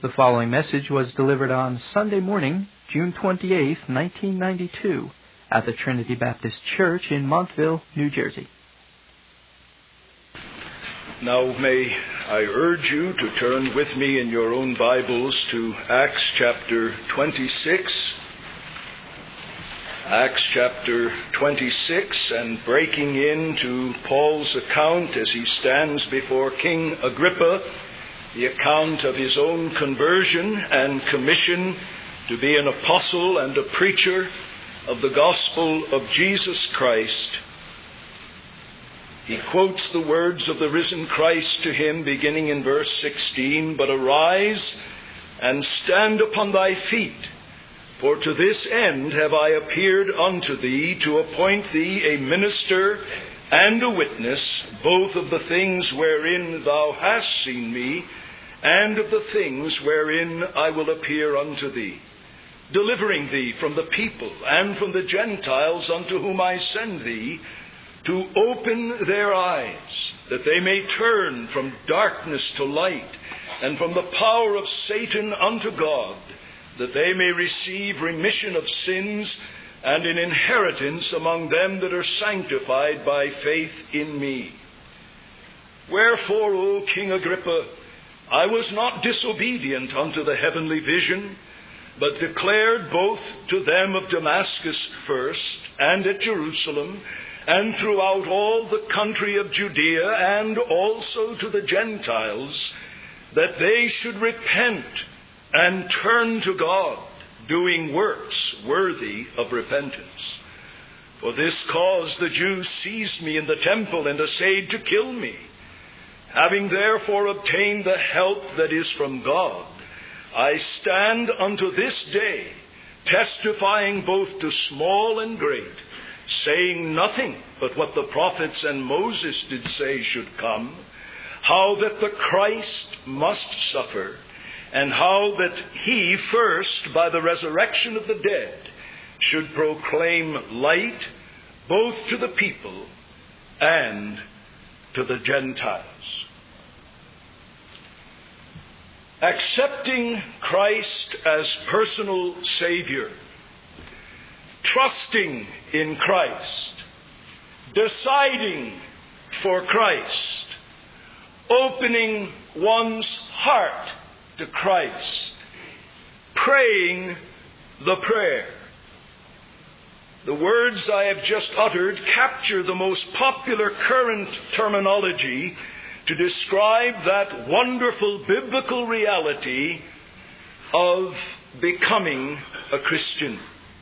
The following message was delivered on Sunday morning, June 28, 1992, at the Trinity Baptist Church in Montville, New Jersey. Now may I urge you to turn with me in your own Bibles to Acts chapter 26. Acts chapter 26, and breaking into Paul's account as he stands before King Agrippa, the account of his own conversion and commission to be an apostle and a preacher of the gospel of Jesus Christ. He quotes the words of the risen Christ to him, beginning in verse 16, "But arise and stand upon thy feet, for to this end have I appeared unto thee, to appoint thee a minister and a witness, both of the things wherein thou hast seen me, and of the things wherein I will appear unto thee, delivering thee from the people and from the Gentiles unto whom I send thee, to open their eyes, that they may turn from darkness to light, and from the power of Satan unto God, that they may receive remission of sins and an inheritance among them that are sanctified by faith in me. Wherefore, O King Agrippa, I was not disobedient unto the heavenly vision, but declared both to them of Damascus first, and at Jerusalem, and throughout all the country of Judea, and also to the Gentiles, that they should repent and turn to God, doing works worthy of repentance. For this cause the Jews seized me in the temple, and essayed to kill me. Having therefore obtained the help that is from God, I stand unto this day, testifying both to small and great, saying nothing but what the prophets and Moses did say should come, how that the Christ must suffer, and how that he first, by the resurrection of the dead, should proclaim light both to the people and to the Gentiles. Accepting Christ as personal Savior, trusting in Christ, deciding for Christ, opening one's heart to Christ, praying the prayer. The words I have just uttered capture the most popular current terminology to describe that wonderful biblical reality of becoming a Christian.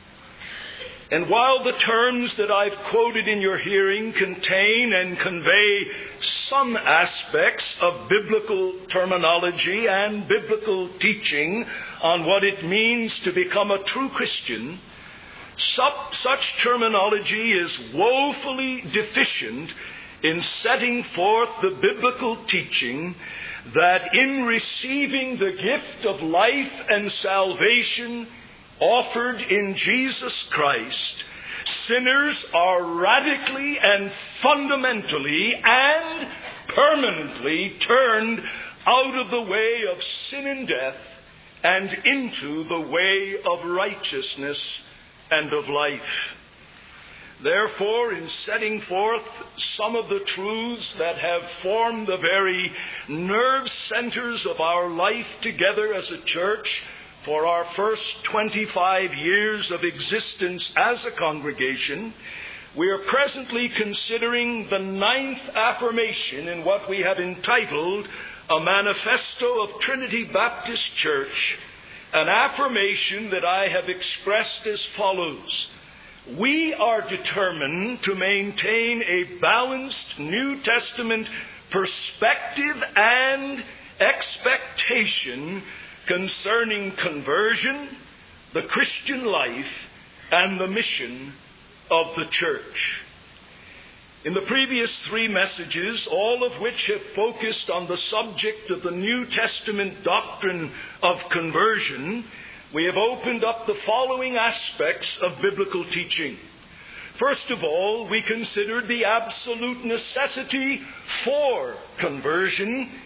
And while the terms that I've quoted in your hearing contain and convey some aspects of biblical terminology and biblical teaching on what it means to become a true Christian, such terminology is woefully deficient in setting forth the biblical teaching that in receiving the gift of life and salvation offered in Jesus Christ, sinners are radically and fundamentally and permanently turned out of the way of sin and death and into the way of righteousness and of life. Therefore, in setting forth some of the truths that have formed the very nerve centers of our life together as a church for our first 25 years of existence as a congregation, we are presently considering the 9th affirmation in what we have entitled A Manifesto of Trinity Baptist Church, an affirmation that I have expressed as follows: we are determined to maintain a balanced New Testament perspective and expectation concerning conversion, the Christian life, and the mission of the church. In the previous 3 messages, all of which have focused on the subject of the New Testament doctrine of conversion, we have opened up the following aspects of biblical teaching. First of all, we considered the absolute necessity for conversion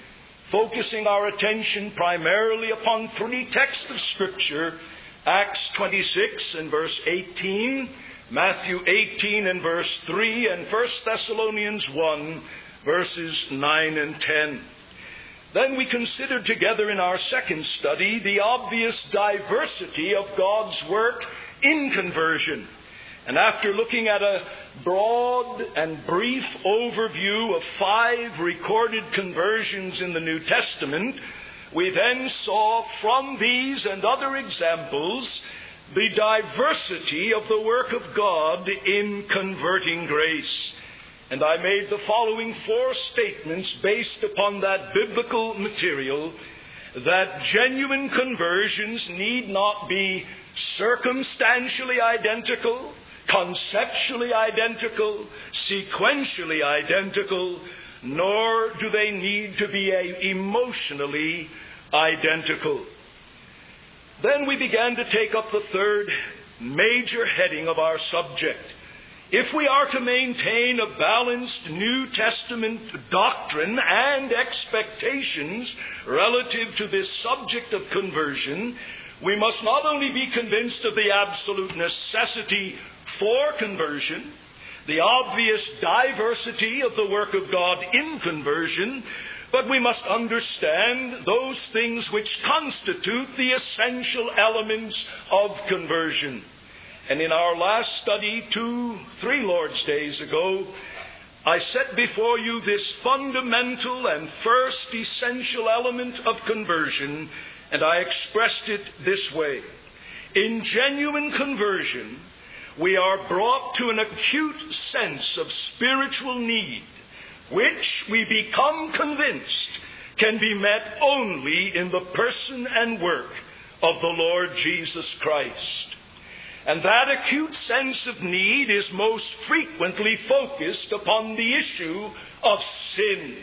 focusing our attention primarily upon three texts of Scripture: Acts 26 and verse 18, Matthew 18 and verse 3, and 1 Thessalonians 1, verses 9 and 10. Then we considered together in our second study the obvious diversity of God's work in conversion. And after looking at a broad and brief overview of 5 recorded conversions in the New Testament, we then saw from these and other examples the diversity of the work of God in converting grace. And I made the following 4 statements based upon that biblical material: that genuine conversions need not be circumstantially identical, conceptually identical, sequentially identical, nor do they need to be emotionally identical. Then we began to take up the third major heading of our subject. If we are to maintain a balanced New Testament doctrine and expectations relative to this subject of conversion, we must not only be convinced of the absolute necessity for conversion, the obvious diversity of the work of God in conversion, but we must understand those things which constitute the essential elements of conversion. And in our last study, 3 Lord's Days ago, I set before you this fundamental and first essential element of conversion, and I expressed it this way: in genuine conversion, we are brought to an acute sense of spiritual need, which we become convinced can be met only in the person and work of the Lord Jesus Christ. And that acute sense of need is most frequently focused upon the issue of sin.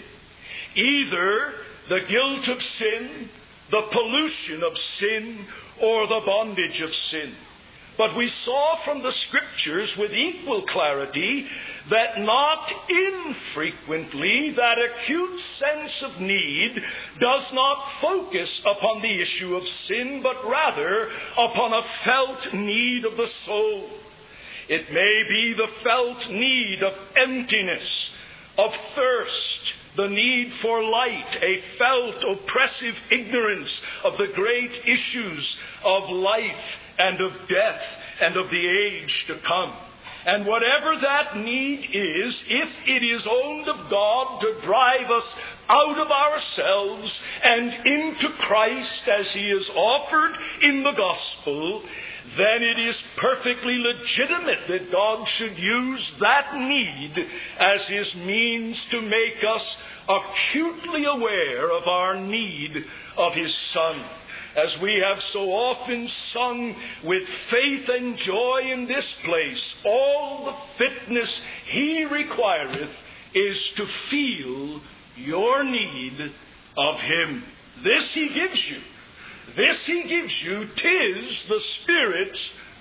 Either the guilt of sin, the pollution of sin, or the bondage of sin. But we saw from the Scriptures with equal clarity that not infrequently that acute sense of need does not focus upon the issue of sin, but rather upon a felt need of the soul. It may be the felt need of emptiness, of thirst, the need for light, a felt oppressive ignorance of the great issues of life and of death and of the age to come. And whatever that need is, if it is owned of God to drive us out of ourselves and into Christ as He is offered in the gospel, then it is perfectly legitimate that God should use that need as His means to make us acutely aware of our need of His Son. As we have so often sung with faith and joy in this place, all the fitness He requireth is to feel your need of Him. This He gives you. This He gives you. 'Tis the Spirit's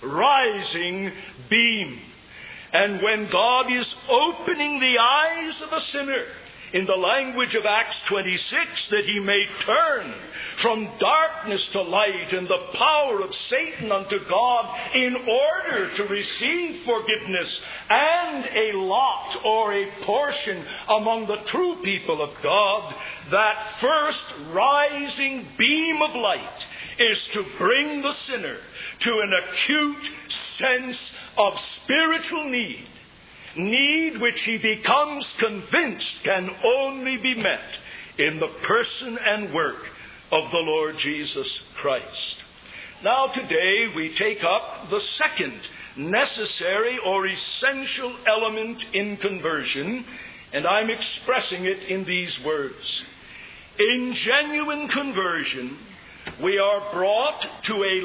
rising beam. And when God is opening the eyes of a sinner, in the language of Acts 26, that he may turn from darkness to light and the power of Satan unto God, in order to receive forgiveness and a lot or a portion among the true people of God, that first rising beam of light is to bring the sinner to an acute sense of spiritual need which he becomes convinced can only be met in the person and work of the Lord Jesus Christ. Now today we take up the second necessary or essential element in conversion, and I'm expressing it in these words. In genuine conversion, we are brought to a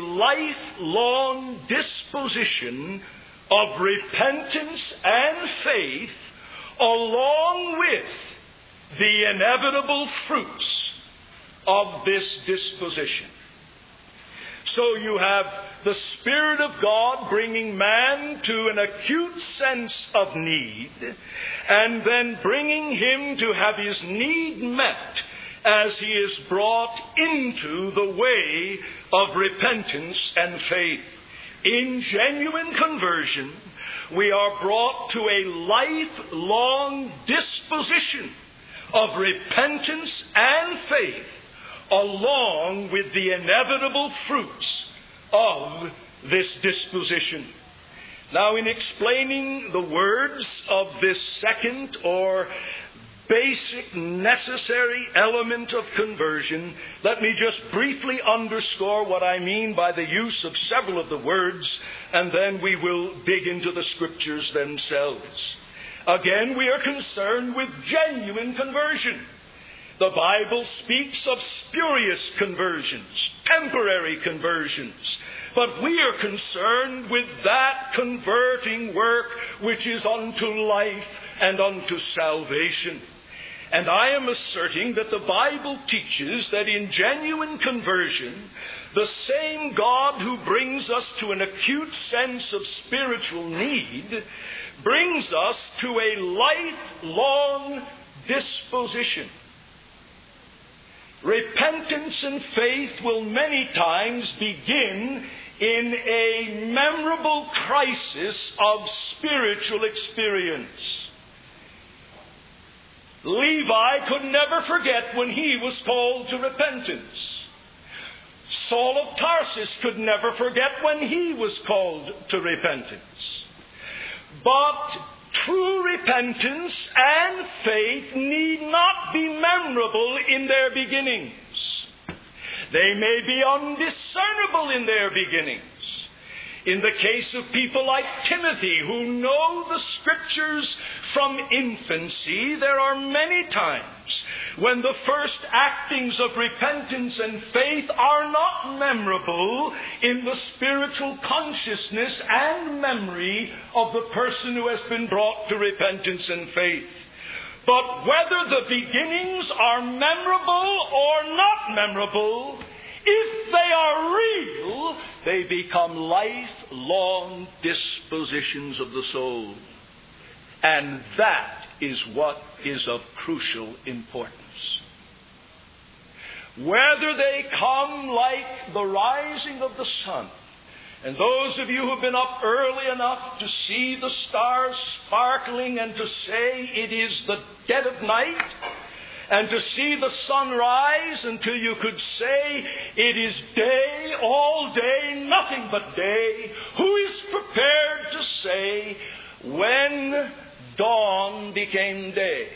lifelong disposition of repentance and faith, along with the inevitable fruits of this disposition. So you have the Spirit of God bringing man to an acute sense of need, and then bringing him to have his need met as he is brought into the way of repentance and faith. In genuine conversion, we are brought to a lifelong disposition of repentance and faith, along with the inevitable fruits of this disposition. Now, in explaining the words of this second or basic necessary element of conversion, let me just briefly underscore what I mean by the use of several of the words, and then we will dig into the Scriptures themselves. Again, we are concerned with genuine conversion. The Bible speaks of spurious conversions, temporary conversions, but we are concerned with that converting work which is unto life and unto salvation. And I am asserting that the Bible teaches that in genuine conversion, the same God who brings us to an acute sense of spiritual need brings us to a lifelong disposition. Repentance and faith will many times begin in a memorable crisis of spiritual experience. Levi could never forget when he was called to repentance. Saul of Tarsus could never forget when he was called to repentance. But true repentance and faith need not be memorable in their beginnings. They may be undiscernible in their beginnings. In the case of people like Timothy, who know the Scriptures from infancy, there are many times when the first actings of repentance and faith are not memorable in the spiritual consciousness and memory of the person who has been brought to repentance and faith. But whether the beginnings are memorable or not memorable, if they are real, they become lifelong dispositions of the soul. And that is what is of crucial importance. Whether they come like the rising of the sun, and those of you who have been up early enough to see the stars sparkling and to say it is the dead of night, and to see the sun rise until you could say it is day, all day, nothing but day, who is prepared to say when dawn became day?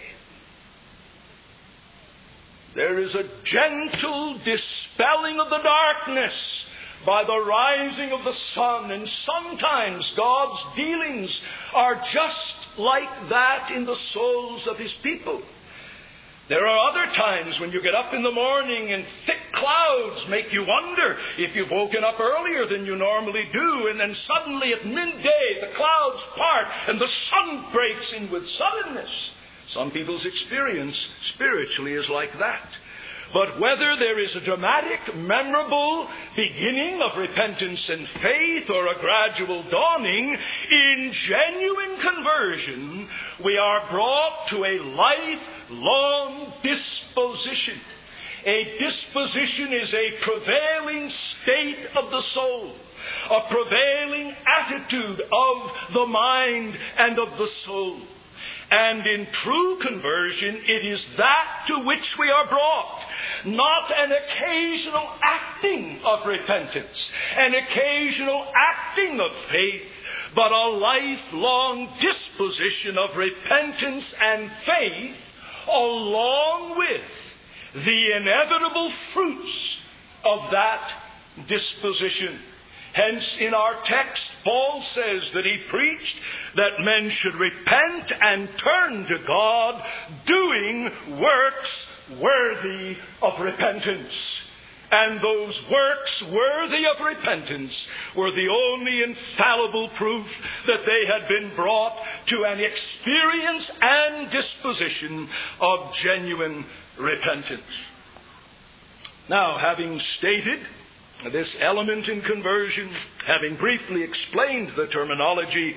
There is a gentle dispelling of the darkness by the rising of the sun, and sometimes God's dealings are just like that in the souls of His people. There are other times when you get up in the morning and thick clouds make you wonder if you've woken up earlier than you normally do, and then suddenly at midday the clouds part and the sun breaks in with suddenness. Some people's experience spiritually is like that. But whether there is a dramatic, memorable beginning of repentance and faith or a gradual dawning, in genuine conversion, we are brought to a lifelong disposition. A disposition is a prevailing state of the soul, a prevailing attitude of the mind and of the soul. And in true conversion, it is that to which we are brought. Not an occasional acting of repentance, an occasional acting of faith, but a lifelong disposition of repentance and faith, along with the inevitable fruits of that disposition. Hence, in our text, Paul says that he preached that men should repent and turn to God, doing works worthy of repentance. And those works worthy of repentance were the only infallible proof that they had been brought to an experience and disposition of genuine repentance. Now, having stated this element in conversion, having briefly explained the terminology,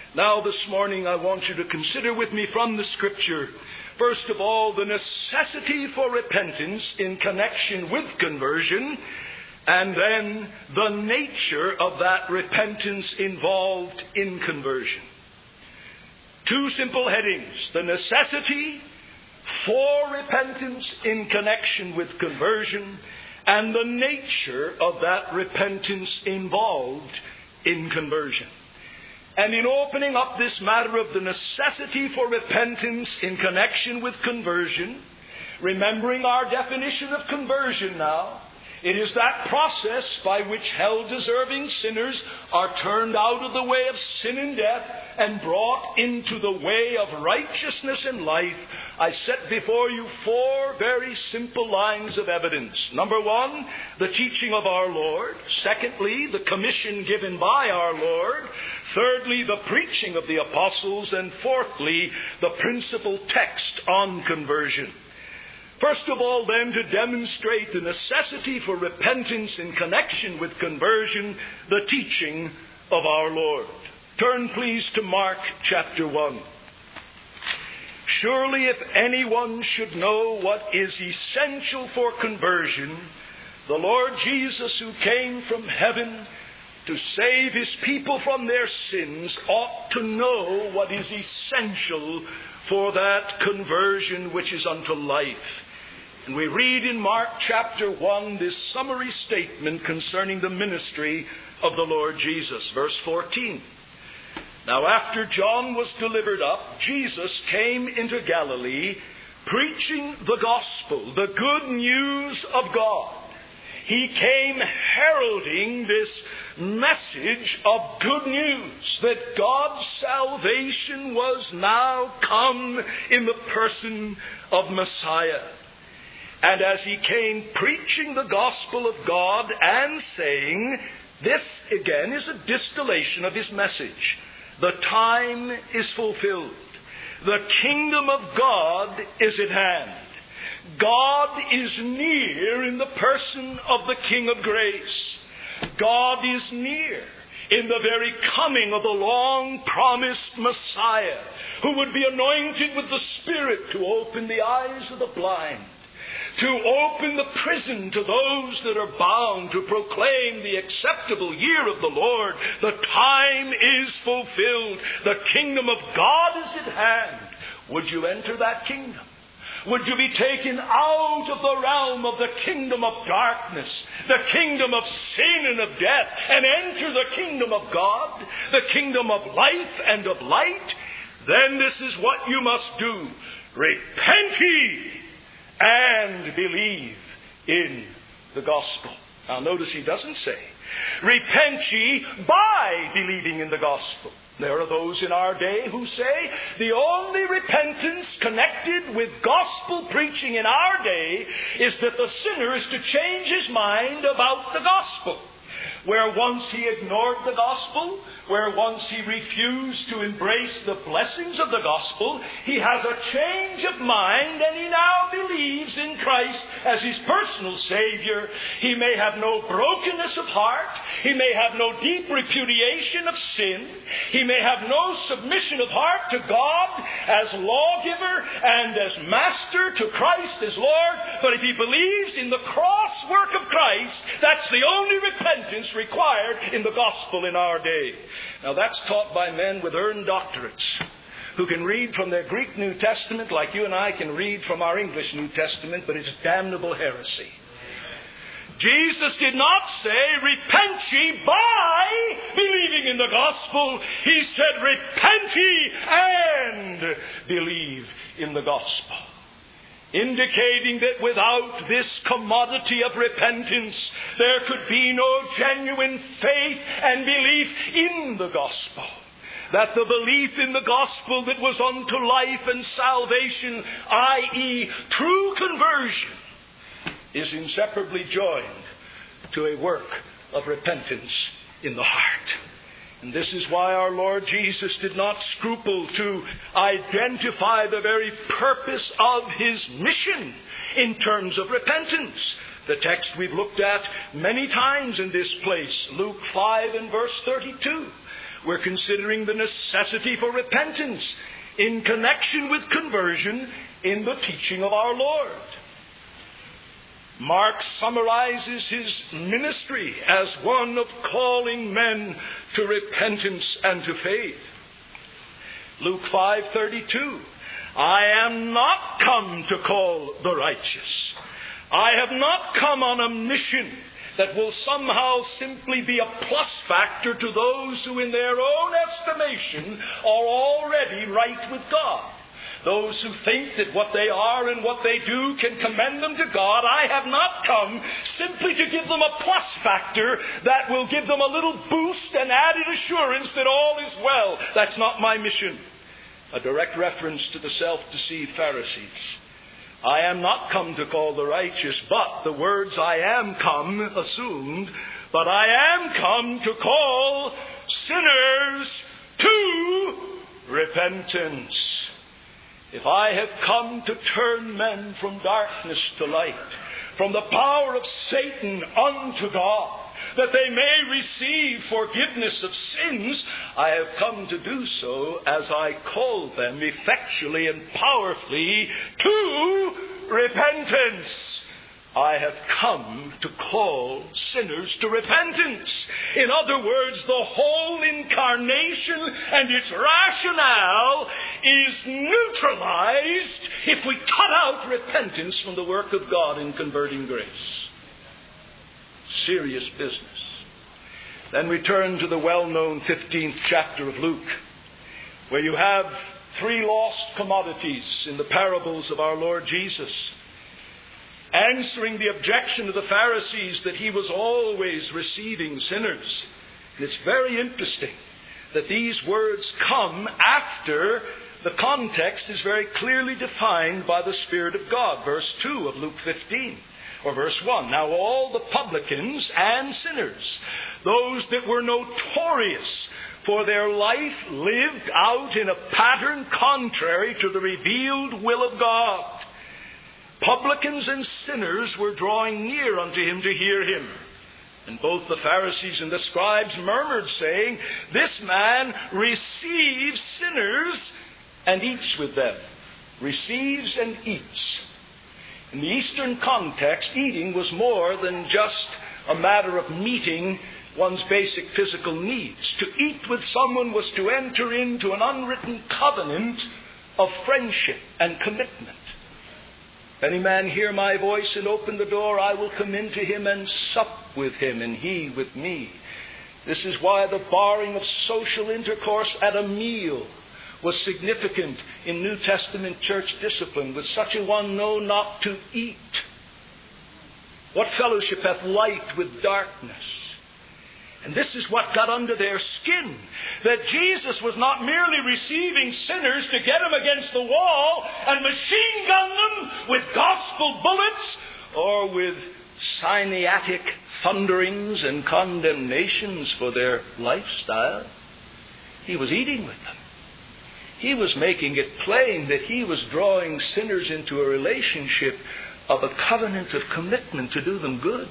Now this morning I want you to consider with me from the Scripture, first of all, the necessity for repentance in connection with conversion, and then the nature of that repentance involved in conversion. Two simple headings: the necessity for repentance in connection with conversion, and the nature of that repentance involved in conversion. And in opening up this matter of the necessity for repentance in connection with conversion, remembering our definition of conversion now, it is that process by which hell-deserving sinners are turned out of the way of sin and death and brought into the way of righteousness and life. I set before you four very simple lines of evidence. Number one, the teaching of our Lord. Secondly, the commission given by our Lord. Thirdly, the preaching of the apostles. And fourthly, the principal text on conversion. First of all, then, to demonstrate the necessity for repentance in connection with conversion, the teaching of our Lord. Turn, please, to Mark chapter 1. Surely if anyone should know what is essential for conversion, the Lord Jesus, who came from heaven to save his people from their sins, ought to know what is essential for that conversion which is unto life. And we read in Mark chapter 1 this summary statement concerning the ministry of the Lord Jesus. Verse 14. Now after John was delivered up, Jesus came into Galilee, preaching the gospel, the good news of God. He came heralding this message of good news, that God's salvation was now come in the person of Messiah. And as he came preaching the gospel of God and saying, this again is a distillation of his message: the time is fulfilled. The kingdom of God is at hand. God is near in the person of the King of grace. God is near in the very coming of the long-promised Messiah, who would be anointed with the Spirit to open the eyes of the blind, to open the prison to those that are bound, to proclaim the acceptable year of the Lord. The time is fulfilled. The kingdom of God is at hand. Would you enter that kingdom? Would you be taken out of the realm of the kingdom of darkness, the kingdom of sin and of death, and enter the kingdom of God, the kingdom of life and of light? Then this is what you must do: repent ye and believe in the gospel. Now notice he doesn't say, repent ye by believing in the gospel. There are those in our day who say the only repentance connected with gospel preaching in our day is that the sinner is to change his mind about the gospel. Where once he ignored the gospel, where once he refused to embrace the blessings of the gospel, he has a change of mind and he now believes in Christ as his personal Savior. He may have no brokenness of heart. He may have no deep repudiation of sin. He may have no submission of heart to God as lawgiver and as master, to Christ as Lord. But if he believes in the cross work of Christ, that's the only repentance required in the gospel in our day. Now that's taught by men with earned doctorates, who can read from their Greek New Testament like you and I can read from our English New Testament, but it's damnable heresy. Jesus did not say, repent ye by believing in the gospel. He said, repent ye and believe in the gospel. Indicating that without this commodity of repentance, there could be no genuine faith and belief in the gospel. That the belief in the gospel that was unto life and salvation, i.e., true conversion, is inseparably joined to a work of repentance in the heart. And this is why our Lord Jesus did not scruple to identify the very purpose of his mission in terms of repentance. The text we've looked at many times in this place, Luke 5 and verse 32. we're considering the necessity for repentance in connection with conversion in the teaching of our Lord. Mark summarizes his ministry as one of calling men to repentance and to faith. Luke 5:32, I am not come to call the righteous. I have not come on a mission that will somehow simply be a plus factor to those who in their own estimation are already right with God. Those who think that what they are and what they do can commend them to God. I have not come simply to give them a plus factor that will give them a little boost and added assurance that all is well. That's not my mission. A direct reference to the self-deceived Pharisees. I am not come to call the righteous, but the words I am come assumed, but I am come to call sinners to repentance. If I have come to turn men from darkness to light, from the power of Satan unto God, that they may receive forgiveness of sins, I have come to do so as I call them effectually and powerfully to repentance. I have come to call sinners to repentance. In other words, the whole incarnation and its rationale is neutralized if we cut out repentance from the work of God in converting grace. Serious business. Then we turn to the well-known 15th chapter of Luke, where you have three lost commodities in the parables of our Lord Jesus, answering the objection of the Pharisees that he was always receiving sinners. And it's very interesting that these words come after the context is very clearly defined by the Spirit of God. Verse 2 of Luke 15. Or verse 1, now all the publicans and sinners, those that were notorious for their life lived out in a pattern contrary to the revealed will of God, publicans and sinners were drawing near unto him to hear him. And both the Pharisees and the scribes murmured, saying, this man receives sinners and eats with them. Receives and eats. In the Eastern context, eating was more than just a matter of meeting one's basic physical needs. To eat with someone was to enter into an unwritten covenant of friendship and commitment. If any man hear my voice and open the door, I will come into him and sup with him, and he with me. This is why the barring of social intercourse at a meal was significant in New Testament church discipline. With such a one know not to eat. What fellowship hath light with darkness? And this is what got under their skin. That Jesus was not merely receiving sinners to get them against the wall and machine gun them with gospel bullets or with syneatic thunderings and condemnations for their lifestyle. He was eating with them. He was making it plain that he was drawing sinners into a relationship of a covenant of commitment to do them good.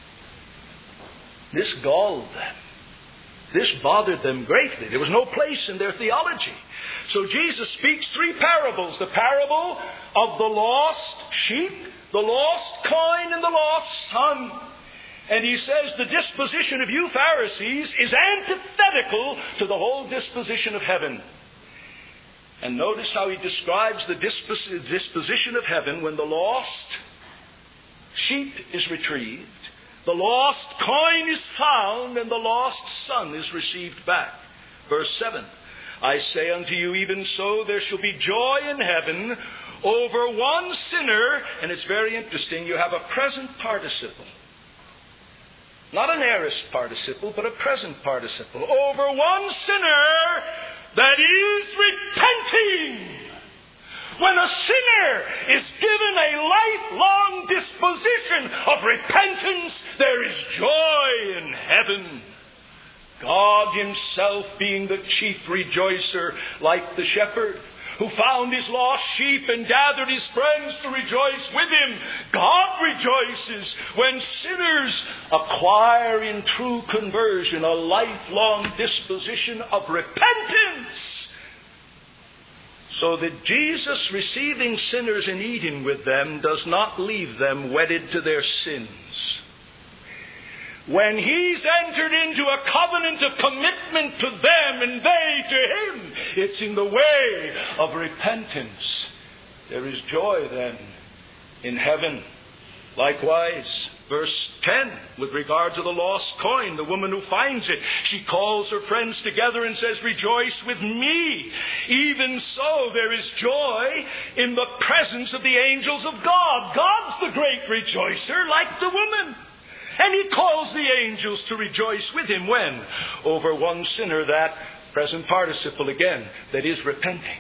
This galled them. This bothered them greatly. There was no place in their theology. So Jesus speaks three parables. The parable of the lost sheep, the lost coin, and the lost son. And he says the disposition of you Pharisees is antithetical to the whole disposition of heaven. And notice how he describes the disposition of heaven when the lost sheep is retrieved, the lost coin is found, and the lost son is received back. Verse 7, I say unto you, even so there shall be joy in heaven over one sinner. And it's very interesting, you have a present participle. Not an aorist participle, but a present participle. Over one sinner that is repenting. When a sinner is given a lifelong disposition of repentance, there is joy in heaven. God himself being the chief rejoicer, like the shepherd, who found his lost sheep and gathered his friends to rejoice with him. God rejoices when sinners acquire in true conversion a lifelong disposition of repentance. So that Jesus, receiving sinners and eating with them, does not leave them wedded to their sins. When he's entered into a covenant of commitment to them and they to him, it's in the way of repentance. There is joy then in heaven. Likewise, verse 10, with regard to the lost coin, the woman who finds it, she calls her friends together and says, "Rejoice with me." Even so, there is joy in the presence of the angels of God. God's the great rejoicer, like the woman. And he calls the angels to rejoice with him when? Over one sinner, that present participle again, that is repenting.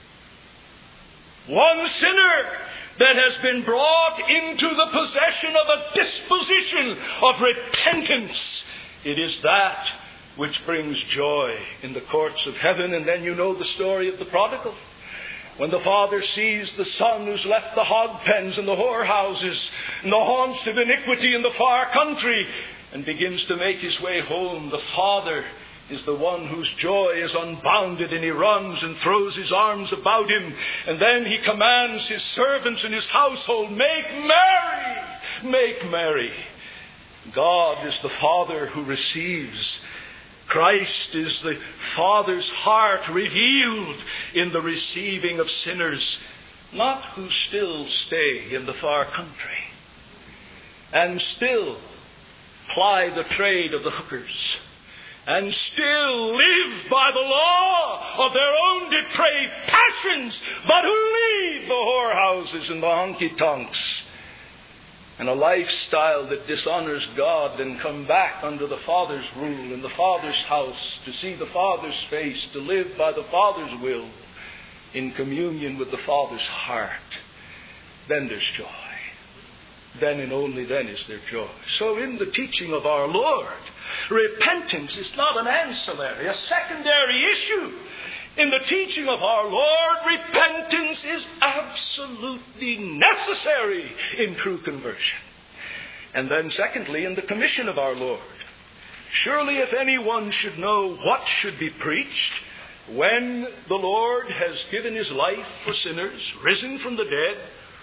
One sinner that has been brought into the possession of a disposition of repentance. It is that which brings joy in the courts of heaven. And then you know the story of the prodigal. When the father sees the son who's left the hog pens and the whorehouses and the haunts of iniquity in the far country and begins to make his way home, the father is the one whose joy is unbounded, and he runs and throws his arms about him. And then he commands his servants and his household, "Make merry! Make merry!" God is the Father who receives. Christ is the Father's heart revealed in the receiving of sinners, not who still stay in the far country and still ply the trade of the hookers and still live by the law of their own depraved passions, but who leave the whorehouses and the honky-tonks and a lifestyle that dishonors God, and come back under the Father's rule in the Father's house to see the Father's face, to live by the Father's will in communion with the Father's heart. Then there's joy. Then and only then is there joy. So in the teaching of our Lord, repentance is not an ancillary, a secondary issue. In the teaching of our Lord, repentance is absolutely necessary in true conversion. And then secondly, in the commission of our Lord, surely if anyone should know what should be preached, when the Lord has given his life for sinners, risen from the dead,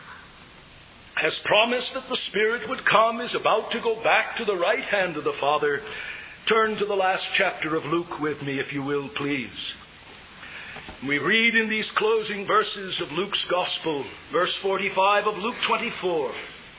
has promised that the Spirit would come, is about to go back to the right hand of the Father. Turn to the last chapter of Luke with me, if you will, please. We read in these closing verses of Luke's Gospel, verse 45 of Luke 24.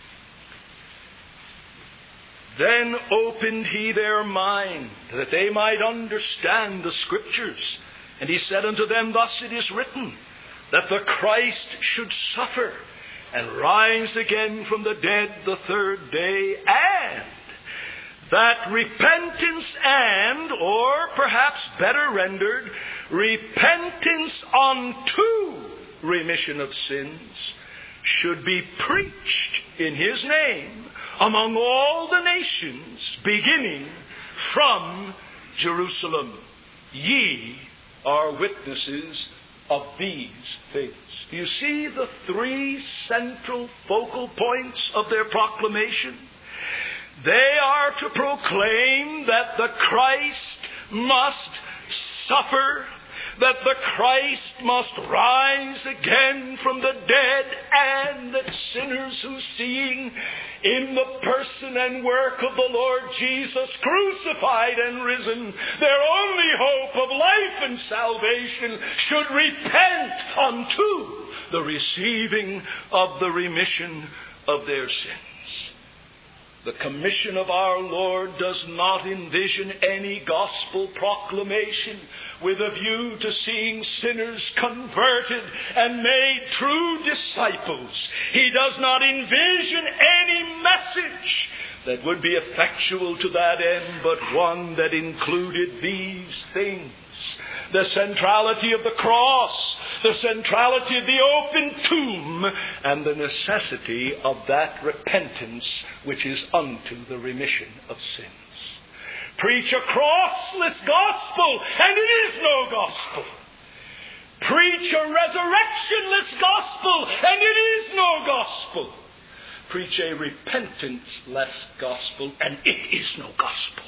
Then opened he their mind, that they might understand the Scriptures. And he said unto them, Thus it is written, that the Christ should suffer, and rise again from the dead the third day, and that repentance and, or perhaps better rendered, repentance unto remission of sins should be preached in his name among all the nations, beginning from Jerusalem. Ye are witnesses of these things. Do you see the three central focal points of their proclamation? They are to proclaim that the Christ must suffer, that the Christ must rise again from the dead, and that sinners who, seeing in the person and work of the Lord Jesus crucified and risen, their only hope of life and salvation, should repent unto the receiving of the remission of their sins. The commission of our Lord does not envision any gospel proclamation with a view to seeing sinners converted and made true disciples. He does not envision any message that would be effectual to that end, but one that included these things: the centrality of the cross, the centrality of the open tomb, and the necessity of that repentance which is unto the remission of sins. Preach a crossless gospel, and it is no gospel. Preach a resurrectionless gospel, and it is no gospel. Preach a repentance-less gospel, and it is no gospel.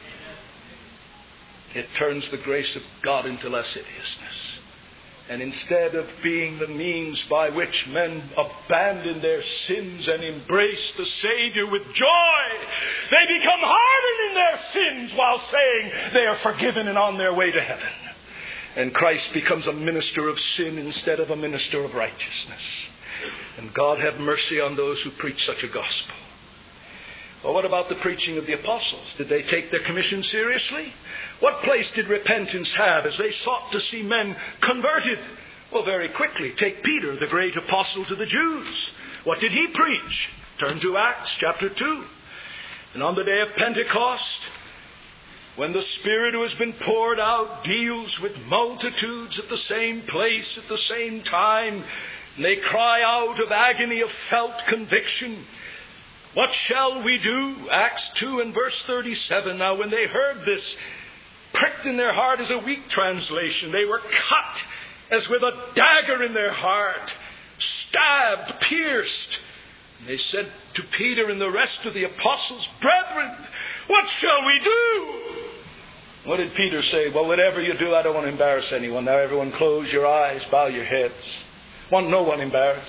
It turns the grace of God into lasciviousness. And instead of being the means by which men abandon their sins and embrace the Savior with joy, they become hardened in their sins while saying they are forgiven and on their way to heaven. And Christ becomes a minister of sin instead of a minister of righteousness. And God have mercy on those who preach such a gospel. Well, what about the preaching of the apostles? Did they take their commission seriously? What place did repentance have as they sought to see men converted? Well, very quickly, take Peter, the great apostle to the Jews. What did he preach? Turn to Acts chapter 2. And on the day of Pentecost, when the Spirit who has been poured out deals with multitudes at the same place at the same time, and they cry out of agony of felt conviction, what shall we do? Acts 2 and verse 37. Now when they heard this, pricked in their heart is a weak translation. They were cut as with a dagger in their heart, stabbed, pierced. And they said to Peter and the rest of the apostles, Brethren, what shall we do? What did Peter say? Well, whatever you do, I don't want to embarrass anyone. Now everyone close your eyes, bow your heads. Want no one embarrassed?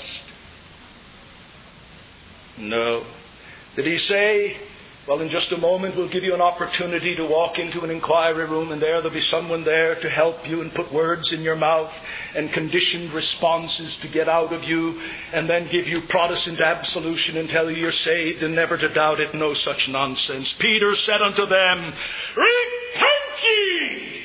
No. Did he say, well, in just a moment we'll give you an opportunity to walk into an inquiry room and there'll be someone there to help you and put words in your mouth and conditioned responses to get out of you and then give you Protestant absolution and tell you you're saved and never to doubt it? No such nonsense. Peter said unto them, Repent ye!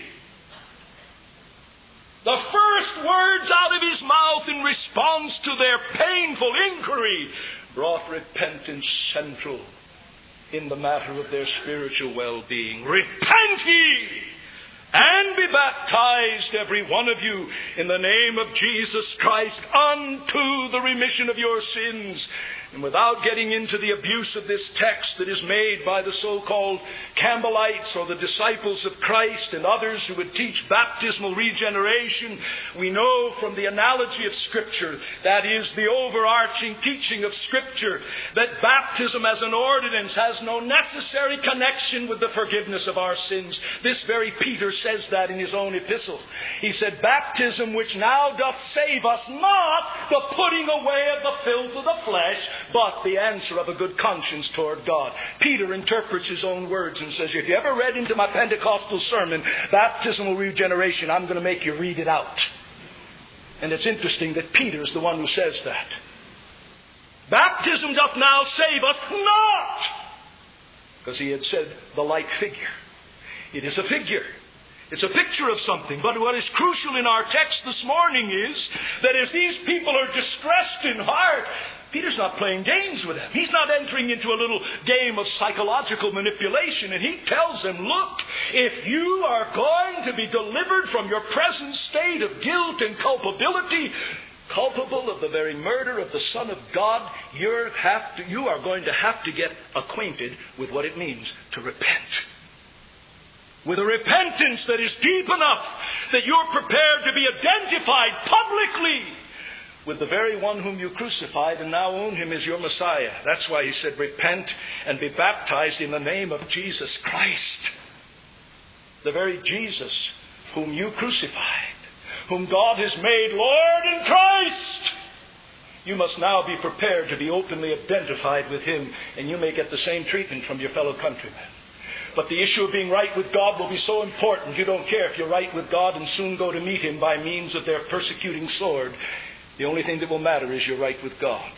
The first words out of his mouth in response to their painful inquiry brought repentance central in the matter of their spiritual well-being. Repent ye and be baptized, every one of you, in the name of Jesus Christ unto the remission of your sins. And without getting into the abuse of this text that is made by the so-called Campbellites or the disciples of Christ and others who would teach baptismal regeneration, we know from the analogy of Scripture, that is the overarching teaching of Scripture, that baptism as an ordinance has no necessary connection with the forgiveness of our sins. This very Peter says that in his own epistle. He said, Baptism which now doth save us, not the putting away of the filth of the flesh, but the answer of a good conscience toward God. Peter interprets his own words and says, if you ever read into my Pentecostal sermon, baptismal regeneration, I'm going to make you read it out. And it's interesting that Peter is the one who says that. Baptism doth now save us, not, because he had said the like figure. It is a figure. It's a picture of something. But what is crucial in our text this morning is that as these people are distressed in heart, Peter's not playing games with them. He's not entering into a little game of psychological manipulation. And he tells them, look, if you are going to be delivered from your present state of guilt and culpability, culpable of the very murder of the Son of God, you are going to have to get acquainted with what it means to repent. With a repentance that is deep enough that you're prepared to be identified publicly with the very one whom you crucified and now own him as your Messiah. That's why he said, repent and be baptized in the name of Jesus Christ. The very Jesus whom you crucified, whom God has made Lord in Christ. You must now be prepared to be openly identified with him, and you may get the same treatment from your fellow countrymen. But the issue of being right with God will be so important, you don't care if you're right with God and soon go to meet him by means of their persecuting sword. The only thing that will matter is you're right with God.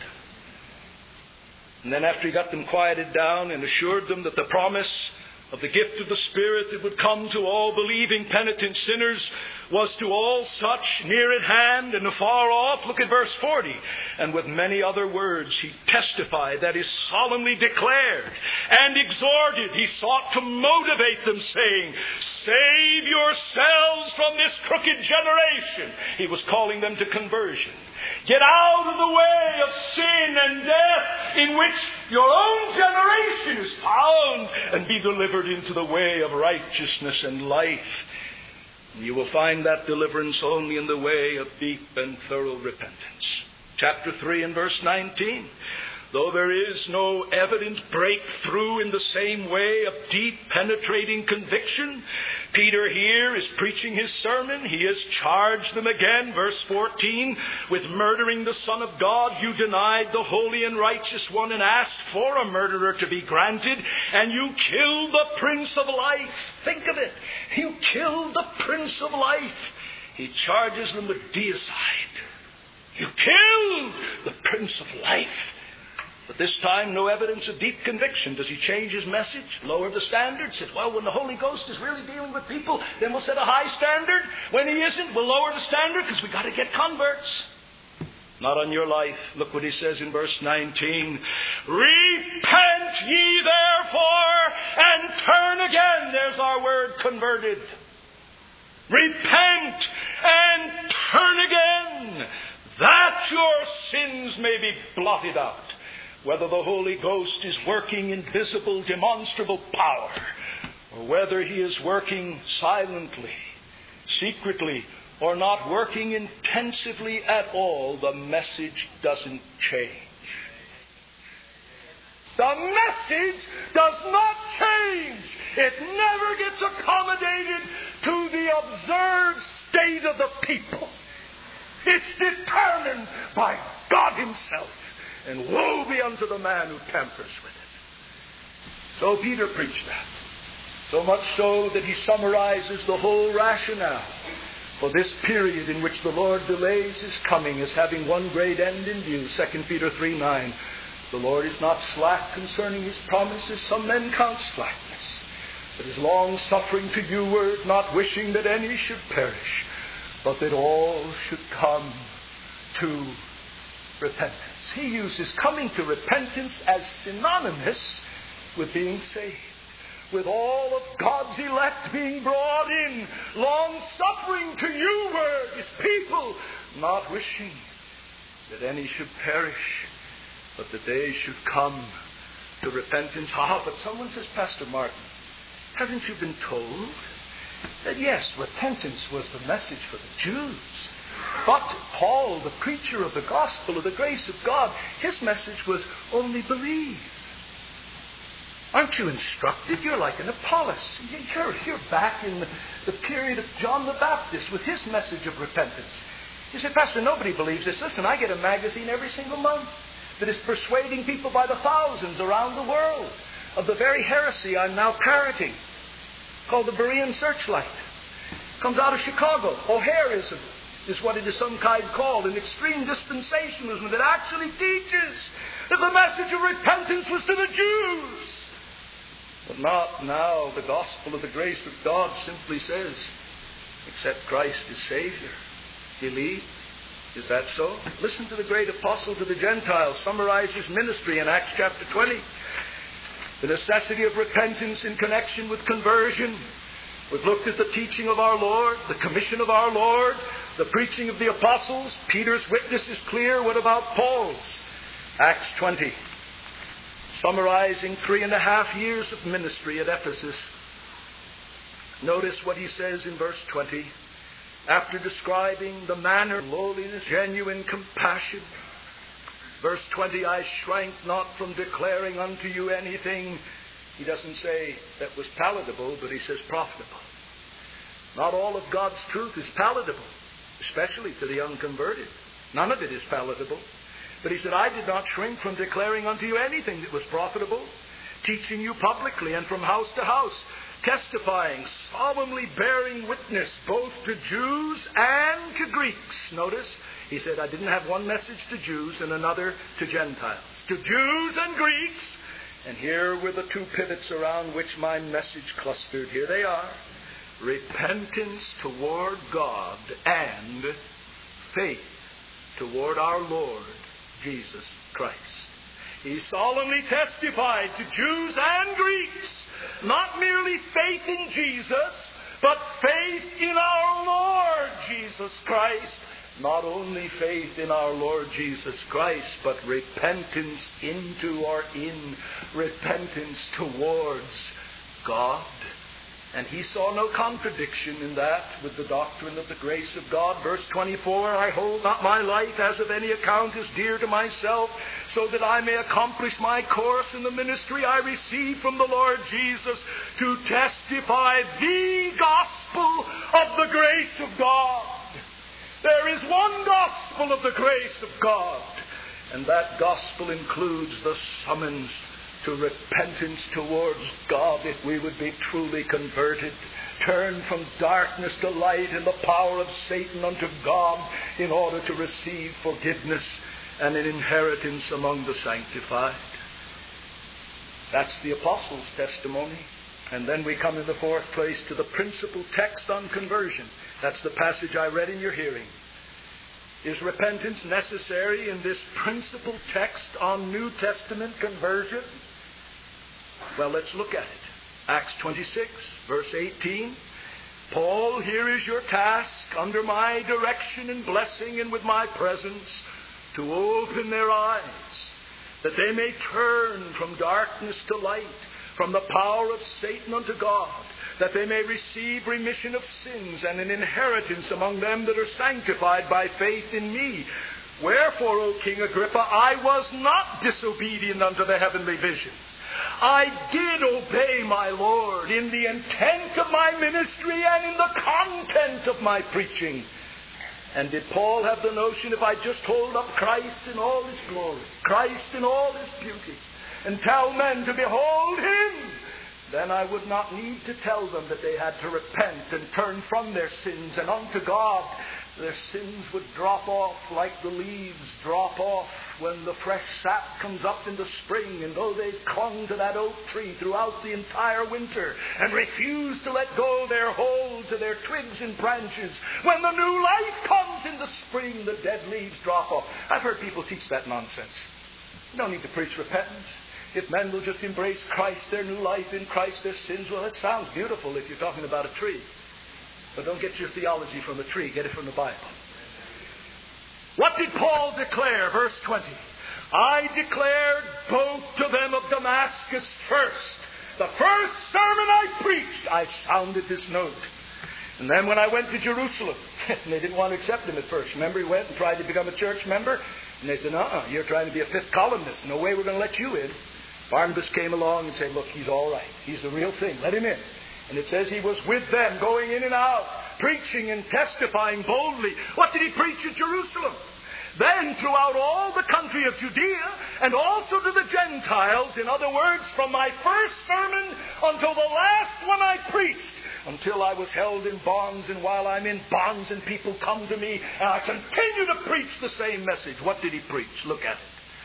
And then after he got them quieted down and assured them that the promise of the gift of the Spirit that would come to all believing penitent sinners was to all such near at hand and afar off. Look at verse 40. And with many other words he testified, that is, solemnly declared and exhorted. He sought to motivate them, saying, save yourselves from this crooked generation. He was calling them to conversion. Get out of the way of sin and death in which your own generation is found, and be delivered into the way of righteousness and life. You will find that deliverance only in the way of deep and thorough repentance. Chapter 3 and verse 19. Though there is no evident breakthrough in the same way of deep penetrating conviction, Peter here is preaching his sermon. He has charged them again, verse 14, with murdering the Son of God. You denied the holy and righteous one and asked for a murderer to be granted, and you killed the Prince of Life. Think of it. You killed the Prince of Life. He charges them with deicide. You killed the Prince of Life. But this time, no evidence of deep conviction. Does he change his message? Lower the standard? Says, well, when the Holy Ghost is really dealing with people, then we'll set a high standard. When he isn't, we'll lower the standard because we've got to get converts. Not on your life. Look what he says in verse 19. Repent ye therefore and turn again. There's our word, converted. Repent and turn again, that your sins may be blotted out. Whether the Holy Ghost is working in visible, demonstrable power, or whether he is working silently, secretly, or not working intensively at all, the message doesn't change. The message does not change. It never gets accommodated to the observed state of the people. It's determined by God himself. And woe be unto the man who tampers with it. So Peter preached that. So much so that he summarizes the whole rationale for this period in which the Lord delays his coming as having one great end in view. 2 Peter 3:9. The Lord is not slack concerning his promises, some men count slackness, but is long-suffering to you, not wishing that any should perish, but that all should come to repentance. He uses coming to repentance as synonymous with being saved, with all of God's elect being brought in, long-suffering to you, his people, not wishing that any should perish, but that they should come to repentance. But someone says, Pastor Martin, haven't you been told that yes, repentance was the message for the Jews? But Paul, the preacher of the gospel of the grace of God, his message was only believe. Aren't you instructed? You're like an Apollos. You're back in the period of John the Baptist with his message of repentance. You say, Pastor, nobody believes this. Listen, I get a magazine every single month that is persuading people by the thousands around the world of the very heresy I'm now parroting, called the Berean Searchlight. Comes out of Chicago. O'Hareism is what it is sometimes called, an extreme dispensationalism that actually teaches that the message of repentance was to the Jews. But not now. The gospel of the grace of God simply says, accept Christ as Savior. Believe. Is that so? Listen to the great apostle to the Gentiles summarize his ministry in Acts chapter 20. The necessity of repentance in connection with conversion. We've looked at the teaching of our Lord, the commission of our Lord, the preaching of the apostles. Peter's witness is clear. What about Paul's? Acts 20. Summarizing 3.5 years of ministry at Ephesus. Notice what he says in verse 20. After describing the manner of lowliness, genuine compassion. Verse 20, I shrank not from declaring unto you anything. He doesn't say that was palatable, but he says profitable. Not all of God's truth is palatable, especially to the unconverted. None of it is palatable. But he said, I did not shrink from declaring unto you anything that was profitable, teaching you publicly and from house to house, testifying, solemnly bearing witness both to Jews and to Greeks. Notice, he said, I didn't have one message to Jews and another to Gentiles. To Jews and Greeks. And here were the two pivots around which my message clustered. Here they are. Repentance toward God and faith toward our Lord Jesus Christ. He solemnly testified to Jews and Greeks, not merely faith in Jesus, but faith in our Lord Jesus Christ. Not only faith in our Lord Jesus Christ, but repentance into or in repentance towards God And he saw no contradiction in that with the doctrine of the grace of God. Verse 24, I hold not my life as of any account as dear to myself, so that I may accomplish my course in the ministry I received from the Lord Jesus to testify the gospel of the grace of God. There is one gospel of the grace of God, and that gospel includes the summons to repentance towards God, if we would be truly converted, turn from darkness to light and the power of Satan unto God, in order to receive forgiveness and an inheritance among the sanctified. That's the apostles' testimony. And then we come in the fourth place to the principal text on conversion. That's the passage I read in your hearing. Is repentance necessary in this principal text on New Testament conversion? Well, let's look at it. Acts 26, verse 18. Paul, here is your task, under my direction and blessing and with my presence, to open their eyes, that they may turn from darkness to light, from the power of Satan unto God, that they may receive remission of sins and an inheritance among them that are sanctified by faith in me. Wherefore, O King Agrippa, I was not disobedient unto the heavenly vision. I did obey my Lord in the intent of my ministry and in the content of my preaching. And did Paul have the notion, if I just hold up Christ in all His glory, Christ in all His beauty, and tell men to behold Him, then I would not need to tell them that they had to repent and turn from their sins and unto God. Their sins would drop off like the leaves drop off when the fresh sap comes up in the spring. And though they've clung to that oak tree throughout the entire winter and refused to let go their hold to their twigs and branches, when the new life comes in the spring, the dead leaves drop off. I've heard people teach that nonsense. You don't need to preach repentance. If men will just embrace Christ, their new life in Christ, their sins, well, it sounds beautiful if you're talking about a tree. But don't get your theology from the tree. Get it from the Bible. What did Paul declare? Verse 20. I declared both to them of Damascus first. The first sermon I preached, I sounded this note. And then when I went to Jerusalem, and they didn't want to accept him at first. Remember, he went and tried to become a church member? And they said, you're trying to be a fifth columnist. No way we're going to let you in. Barnabas came along and said, look, he's all right. He's the real thing. Let him in. And it says he was with them, going in and out, preaching and testifying boldly. What did he preach at Jerusalem? Then throughout all the country of Judea, and also to the Gentiles, in other words, from my first sermon until the last one I preached, until I was held in bonds, and while I'm in bonds and people come to me, and I continue to preach the same message. What did he preach? Look at it.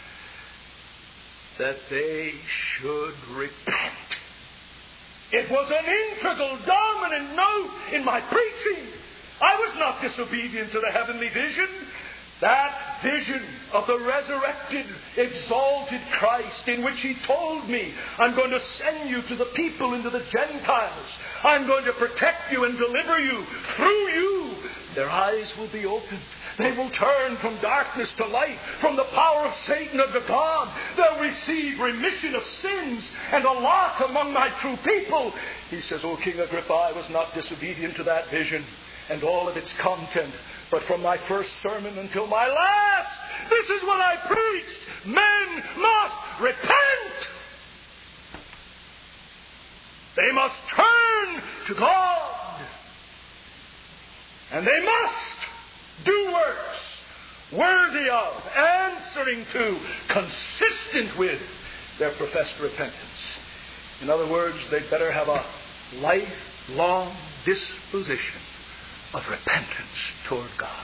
That they should repent. It was an integral, dominant note in my preaching. I was not disobedient to the heavenly vision. That vision of the resurrected, exalted Christ, in which He told me, I'm going to send you to the people and to the Gentiles. I'm going to protect you and deliver you. Through you, their eyes will be opened. They will turn from darkness to light, from the power of Satan unto God. They'll receive remission of sins and a lot among my true people. He says, O King Agrippa, I was not disobedient to that vision and all of its content. But from my first sermon until my last, this is what I preached. Men must repent. They must turn to God. And they must do works worthy of, answering to, consistent with their professed repentance. In other words, they'd better have a lifelong disposition of repentance toward God.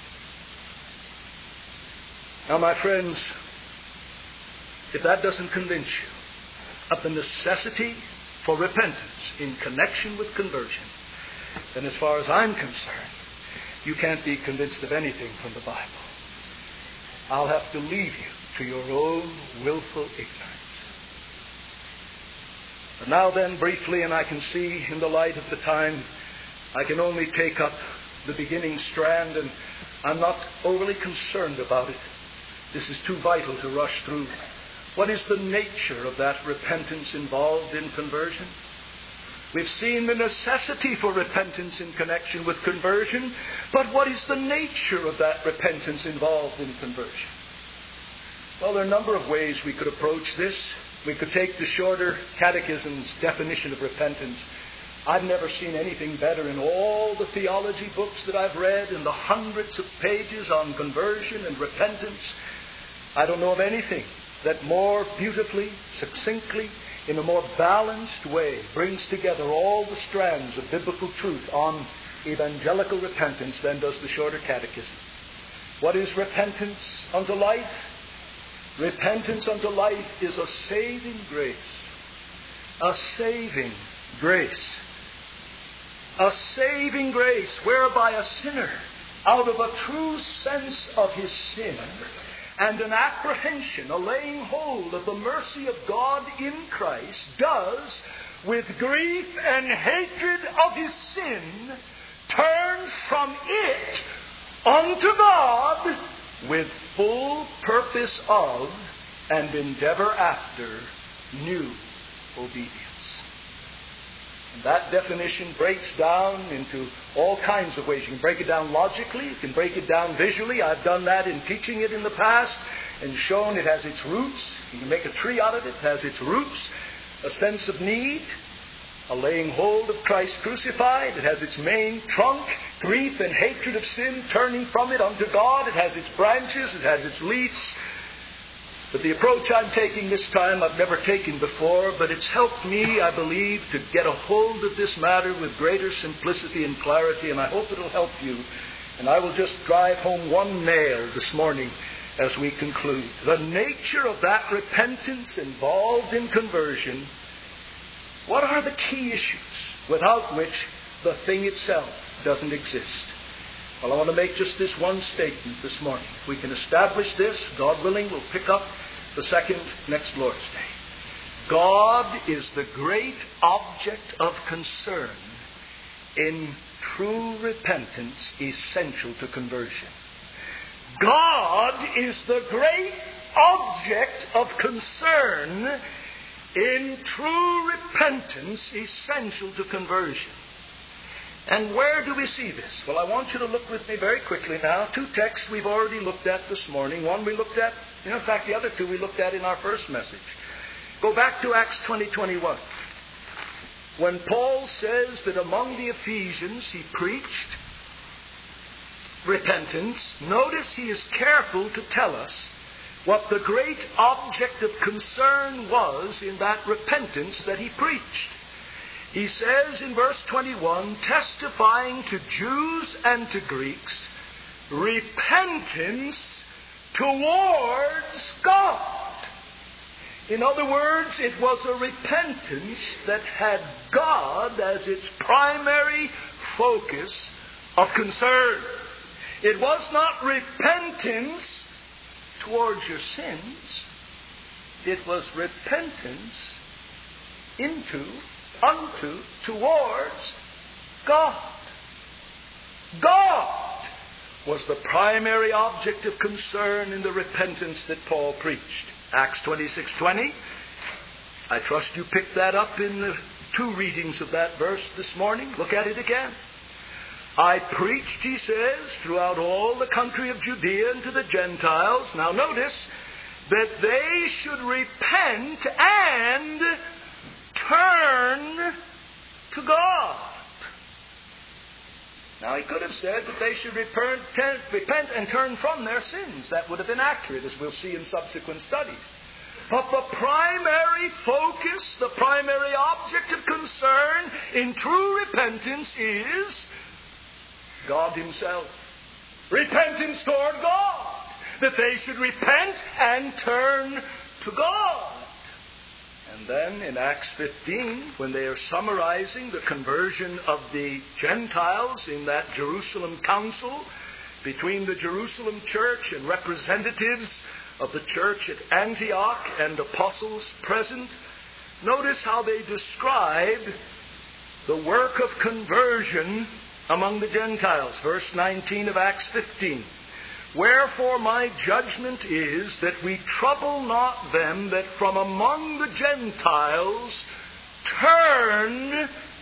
Now, my friends, if that doesn't convince you of the necessity for repentance in connection with conversion, then as far as I'm concerned, you can't be convinced of anything from the Bible. I'll have to leave you to your own willful ignorance. But now then, briefly, and I can see in the light of the time, I can only take up the beginning strand, and I'm not overly concerned about it. This is too vital to rush through. What is the nature of that repentance involved in conversion? We've seen the necessity for repentance in connection with conversion, but what is the nature of that repentance involved in conversion? Well, there are a number of ways we could approach this. We could take the shorter catechism's definition of repentance. I've never seen anything better in all the theology books that I've read, in the hundreds of pages on conversion and repentance. I don't know of anything that more beautifully, succinctly, in a more balanced way, brings together all the strands of biblical truth on evangelical repentance than does the shorter catechism. What is repentance unto life? Repentance unto life is a saving grace. A saving grace. A saving grace whereby a sinner, out of a true sense of his sin and an apprehension, a laying hold of the mercy of God in Christ, does, with grief and hatred of his sin, turn from it unto God with full purpose of and endeavor after new obedience. And that definition breaks down into all kinds of ways. You can break it down logically. You can break it down visually. I've done that in teaching it in the past and shown it has its roots. You can make a tree out of it. It has its roots. A sense of need. A laying hold of Christ crucified. It has its main trunk. Grief and hatred of sin, turning from it unto God. It has its branches. It has its leaves. But the approach I'm taking this time I've never taken before, but it's helped me, I believe, to get a hold of this matter with greater simplicity and clarity, and I hope it'll help you. And I will just drive home one nail this morning as we conclude. The nature of that repentance involved in conversion. What are the key issues without which the thing itself doesn't exist? Well, I want to make just this one statement this morning. If we can establish this, God willing, we'll pick up the second next Lord's Day. God is the great object of concern in true repentance essential to conversion. God is the great object of concern in true repentance essential to conversion. And where do we see this? Well, I want you to look with me very quickly now. Two texts we've already looked at this morning. One we looked at, in fact, the other two we looked at in our first message. Go back to Acts 20:21. When Paul says that among the Ephesians he preached repentance, notice he is careful to tell us what the great object of concern was in that repentance that he preached. He says in verse 21, testifying to Jews and to Greeks, repentance towards God. In other words, it was a repentance that had God as its primary focus of concern. It was not repentance towards your sins. It was repentance towards God. God was the primary object of concern in the repentance that Paul preached. Acts 26:20. I trust you picked that up in the two readings of that verse this morning. Look at it again. I preached, he says, throughout all the country of Judea and to the Gentiles. Now notice that they should repent and turn to God. Now he could have said that they should repent and turn from their sins. That would have been accurate, as we'll see in subsequent studies. But the primary focus, the primary object of concern in true repentance is God Himself. Repentance toward God. That they should repent and turn to God. And then in Acts 15, when they are summarizing the conversion of the Gentiles in that Jerusalem council between the Jerusalem church and representatives of the church at Antioch and apostles present, notice how they describe the work of conversion among the Gentiles. Verse 19 of Acts 15. Wherefore my judgment is that we trouble not them that from among the Gentiles turn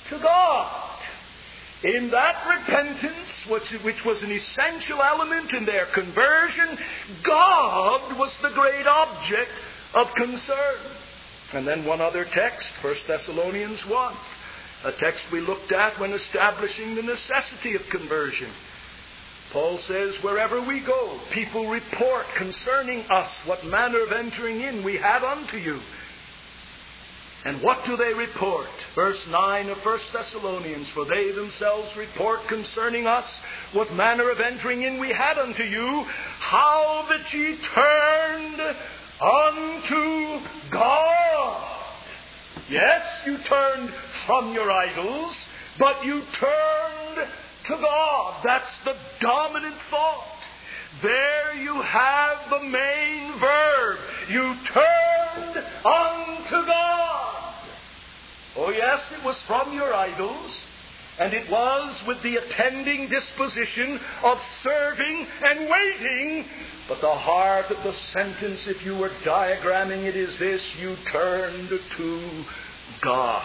to God. In that repentance, which was an essential element in their conversion, God was the great object of concern. And then one other text, 1 Thessalonians 1, a text we looked at when establishing the necessity of conversion. Paul says, wherever we go, people report concerning us what manner of entering in we had unto you. And what do they report? Verse 9 of 1 Thessalonians, for they themselves report concerning us what manner of entering in we had unto you, how that ye turned unto God. Yes, you turned from your idols, but you turned to God. That's the dominant thought. There you have the main verb. You turned unto God. Oh yes, it was from your idols, and it was with the attending disposition of serving and waiting. But the heart of the sentence, if you were diagramming it, is this: you turned to God.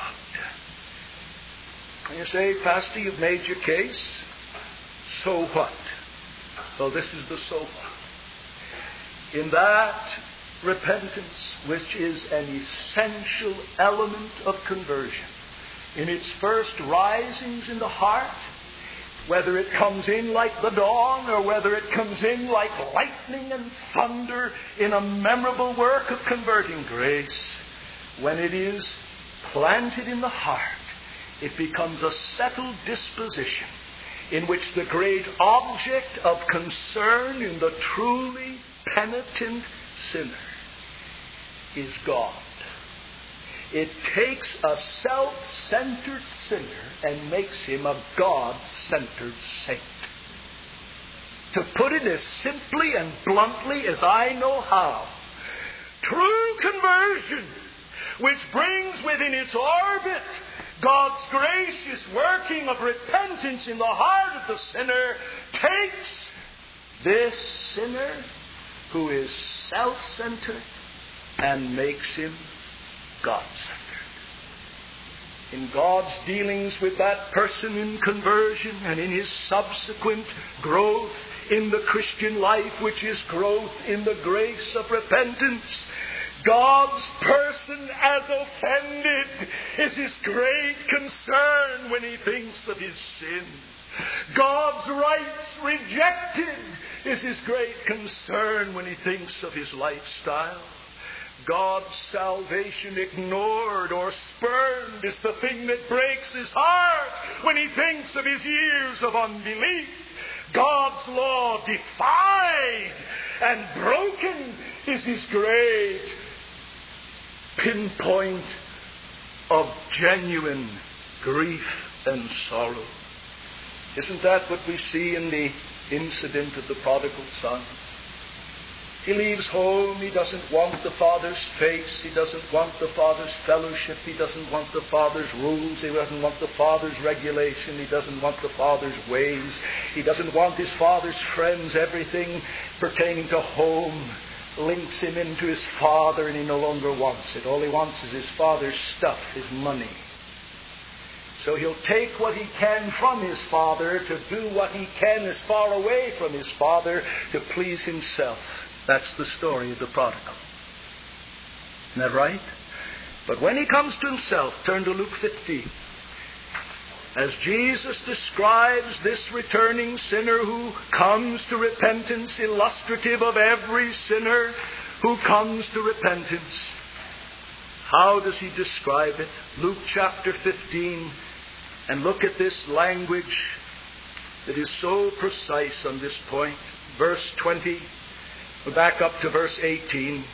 And you say, Pastor, you've made your case. So what? Well, this is the so what. In that repentance, which is an essential element of conversion, in its first risings in the heart, whether it comes in like the dawn or whether it comes in like lightning and thunder in a memorable work of converting grace, when it is planted in the heart, it becomes a settled disposition in which the great object of concern in the truly penitent sinner is God. It takes a self-centered sinner and makes him a God-centered saint. To put it as simply and bluntly as I know how, true conversion, which brings within its orbit God's gracious working of repentance in the heart of the sinner, takes this sinner who is self-centered and makes him God-centered. In God's dealings with that person in conversion and in his subsequent growth in the Christian life, which is growth in the grace of repentance, God's person as offended is his great concern when he thinks of his sin. God's rights rejected is his great concern when he thinks of his lifestyle. God's salvation ignored or spurned is the thing that breaks his heart when he thinks of his years of unbelief. God's law defied and broken is his great pinpoint of genuine grief and sorrow. Isn't that what we see in the incident of the prodigal son? He leaves home. He doesn't want the Father's face. He doesn't want the Father's fellowship. He doesn't want the Father's rules. He doesn't want the Father's regulation. He doesn't want the Father's ways. He doesn't want his Father's friends. Everything pertaining to home links him into his Father, and he no longer wants it. All he wants is his Father's stuff, his money. So he'll take what he can from his Father to do what he can as far away from his Father to please himself. That's the story of the prodigal. Isn't that right? But when he comes to himself, turn to Luke 15. As Jesus describes this returning sinner who comes to repentance, illustrative of every sinner who comes to repentance, how does he describe it? Luke chapter 15, and look at this language that is so precise on this point. Verse 20, we back up to verse 18.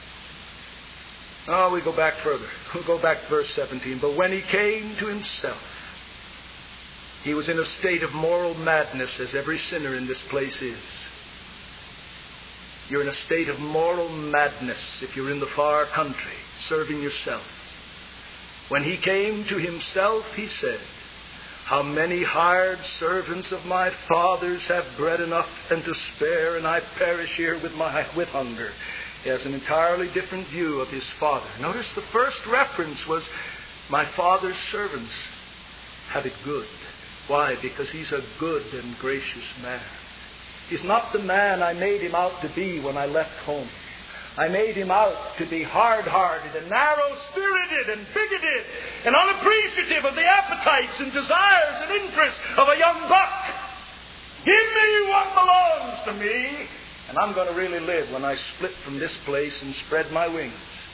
Oh, we go back further. We'll go back to verse 17. But when he came to himself, he was in a state of moral madness, as every sinner in this place is. You're in a state of moral madness if you're in the far country, serving yourself. When he came to himself, he said, how many hired servants of my father's have bread enough and to spare, and I perish here with hunger. He has an entirely different view of his father. Notice the first reference was my father's servants. have it good. Why? Because he's a good and gracious man. He's not the man I made him out to be when I left home. I made him out to be hard-hearted and narrow-spirited and bigoted and unappreciative of the appetites and desires and interests of a young buck. Give me what belongs to me, and I'm going to really live when I split from this place and spread my wings.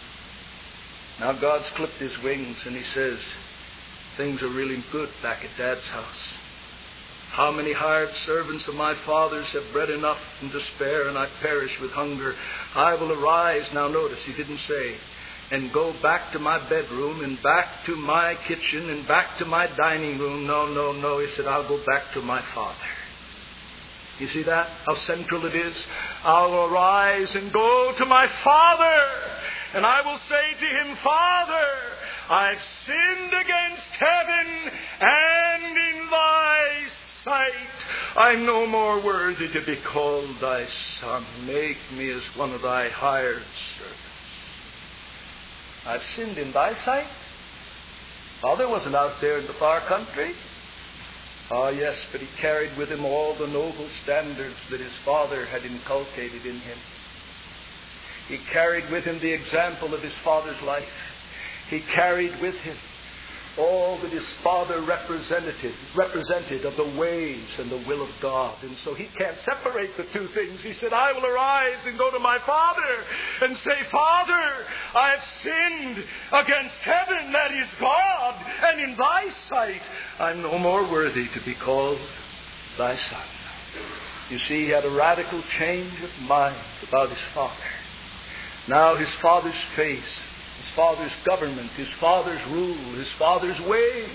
Now God's clipped his wings, and he says, things are really good back at Dad's house. How many hired servants of my father's have bread enough and to spare, and I perish with hunger. I will arise, now notice, he didn't say, and go back to my bedroom and back to my kitchen and back to my dining room. No. He said, I'll go back to my father. You see that? How central it is? I'll arise and go to my father, and I will say to him, Father, I've sinned against heaven and in thy sight. I'm no more worthy to be called thy son. Make me as one of thy hired servants. I've sinned in thy sight? Father wasn't out there in the far country. Ah, yes, but he carried with him all the noble standards that his father had inculcated in him. He carried with him the example of his father's life. He carried with him all that his father represented of the ways and the will of God. And so he can't separate the two things. He said, I will arise and go to my father and say, Father, I have sinned against heaven, that is God, and in thy sight I'm no more worthy to be called thy son. You see, he had a radical change of mind about his father. Now his father's face, his father's government, his father's rule, his father's ways,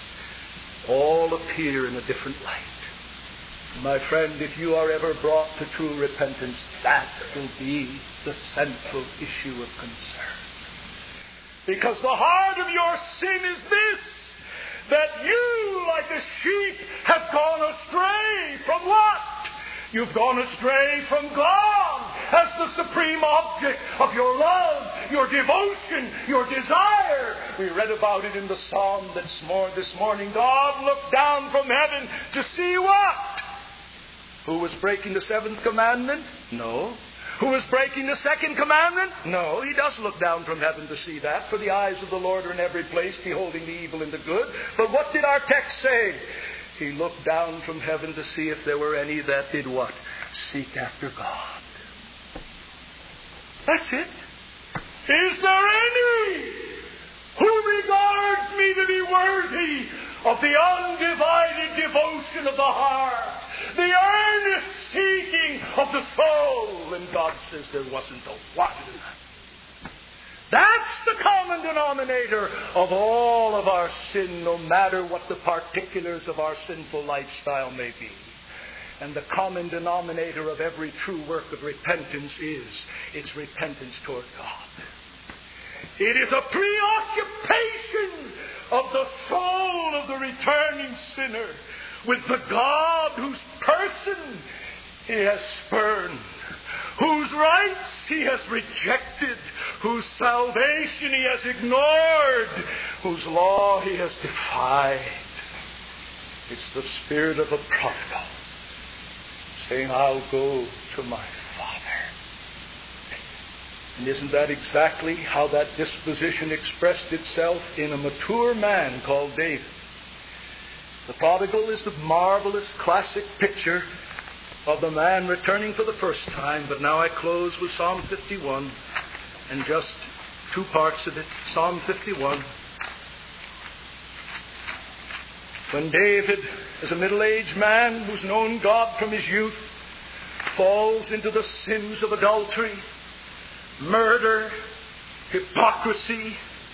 all appear in a different light. My friend, if you are ever brought to true repentance, that will be the central issue of concern. Because the heart of your sin is this, that you, like a sheep, have gone astray from what? You've gone astray from God as the supreme object of your love, your devotion, your desire. We read about it in the psalm this morning. God looked down from heaven to see what? Who was breaking the seventh commandment? No. Who was breaking the second commandment? No. He does look down from heaven to see that. For the eyes of the Lord are in every place, beholding the evil and the good. But what did our text say? He looked down from heaven to see if there were any that did what? Seek after God. That's it. Is there any who regards me to be worthy of the undivided devotion of the heart, the earnest seeking of the soul? And God says there wasn't a one. That's the common denominator of all of our sin, no matter what the particulars of our sinful lifestyle may be. And the common denominator of every true work of repentance is its repentance toward God. It is a preoccupation of the soul of the returning sinner with the God whose person he has spurned, whose rights he has rejected, whose salvation he has ignored, whose law he has defied. It's the spirit of a prodigal saying, I'll go to my Father. And isn't that exactly how that disposition expressed itself in a mature man called David? The prodigal is the marvelous classic picture of the man returning for the first time. But now I close with Psalm 51 and just two parts of it. Psalm 51. When David, as a middle-aged man who's known God from his youth, falls into the sins of adultery, murder, hypocrisy,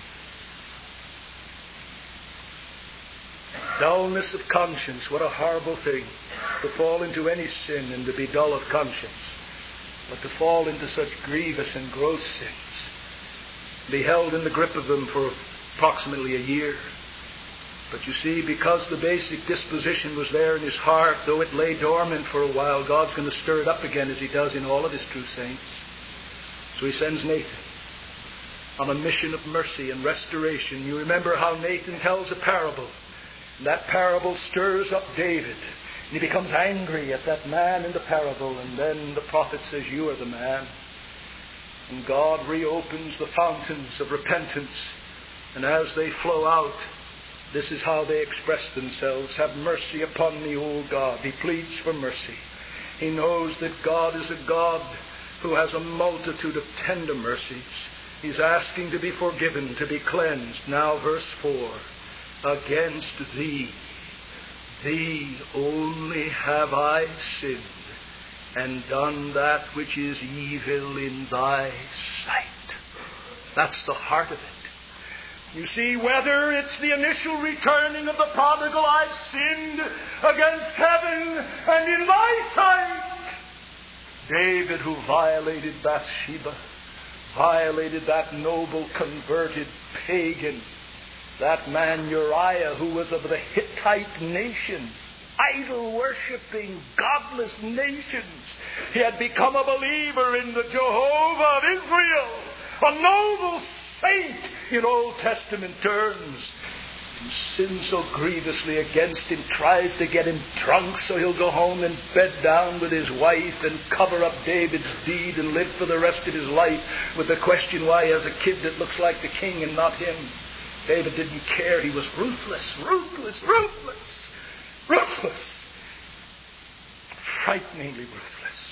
dullness of conscience. What a horrible thing to fall into any sin and to be dull of conscience. But to fall into such grievous and gross sins, be held in the grip of them for approximately a year. But you see, because the basic disposition was there in his heart, though it lay dormant for a while, God's going to stir it up again as he does in all of his true saints. So he sends Nathan on a mission of mercy and restoration. You remember how Nathan tells a parable And that parable stirs up David. And he becomes angry at that man in the parable. And then the prophet says, "You are the man." And God reopens the fountains of repentance. And as they flow out, this is how they express themselves. "Have mercy upon me, O God." He pleads for mercy. He knows that God is a God who has a multitude of tender mercies. He's asking to be forgiven, to be cleansed. Now verse 4. "Against thee only have I sinned, and done that which is evil in thy sight." That's the heart of it. You see, whether it's the initial returning of the prodigal, "I've sinned against heaven and in thy sight." David, who violated Bathsheba, violated that noble converted pagan, that man Uriah, who was of the Hittite nation, idol-worshipping, godless nations. He had become a believer in the Jehovah of Israel, a noble saint in Old Testament terms. And sins so grievously against him, tries to get him drunk so he'll go home and bed down with his wife and cover up David's deed and live for the rest of his life with the question why he has a kid that looks like the king and not him. David didn't care. He was ruthless, ruthless, ruthless, ruthless. Frighteningly ruthless.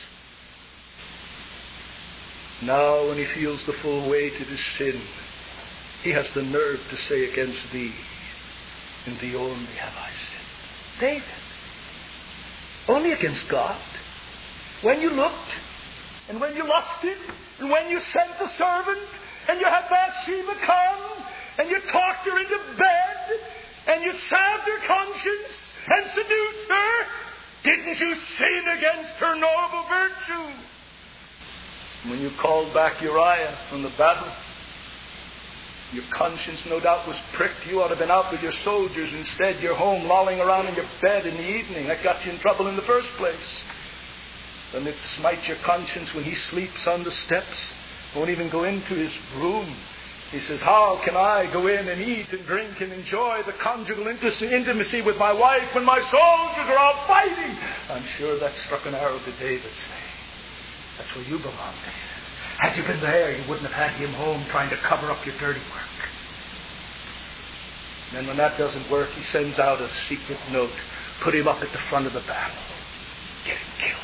Now when he feels the full weight of his sin, he has the nerve to say, "Against thee, in thee only have I sinned." David. Only against God. When you looked, and when you lusted, and when you sent the servant, and you had Bathsheba come, and you talked her into bed, and you salved her conscience, and seduced her, didn't you sin against her noble virtue? When you called back Uriah from the battle, your conscience no doubt was pricked. You ought to have been out with your soldiers. Instead, you're home lolling around in your bed in the evening. That got you in trouble in the first place. Then it smites your conscience when he sleeps on the steps. Won't even go into his room. He says, "How can I go in and eat and drink and enjoy the conjugal intimacy with my wife when my soldiers are out fighting?" I'm sure that struck an arrow to David, saying, "That's where you belong, David. Had you been there, you wouldn't have had him home trying to cover up your dirty work." And then when that doesn't work, he sends out a secret note. Put him up at the front of the battle. Get him killed.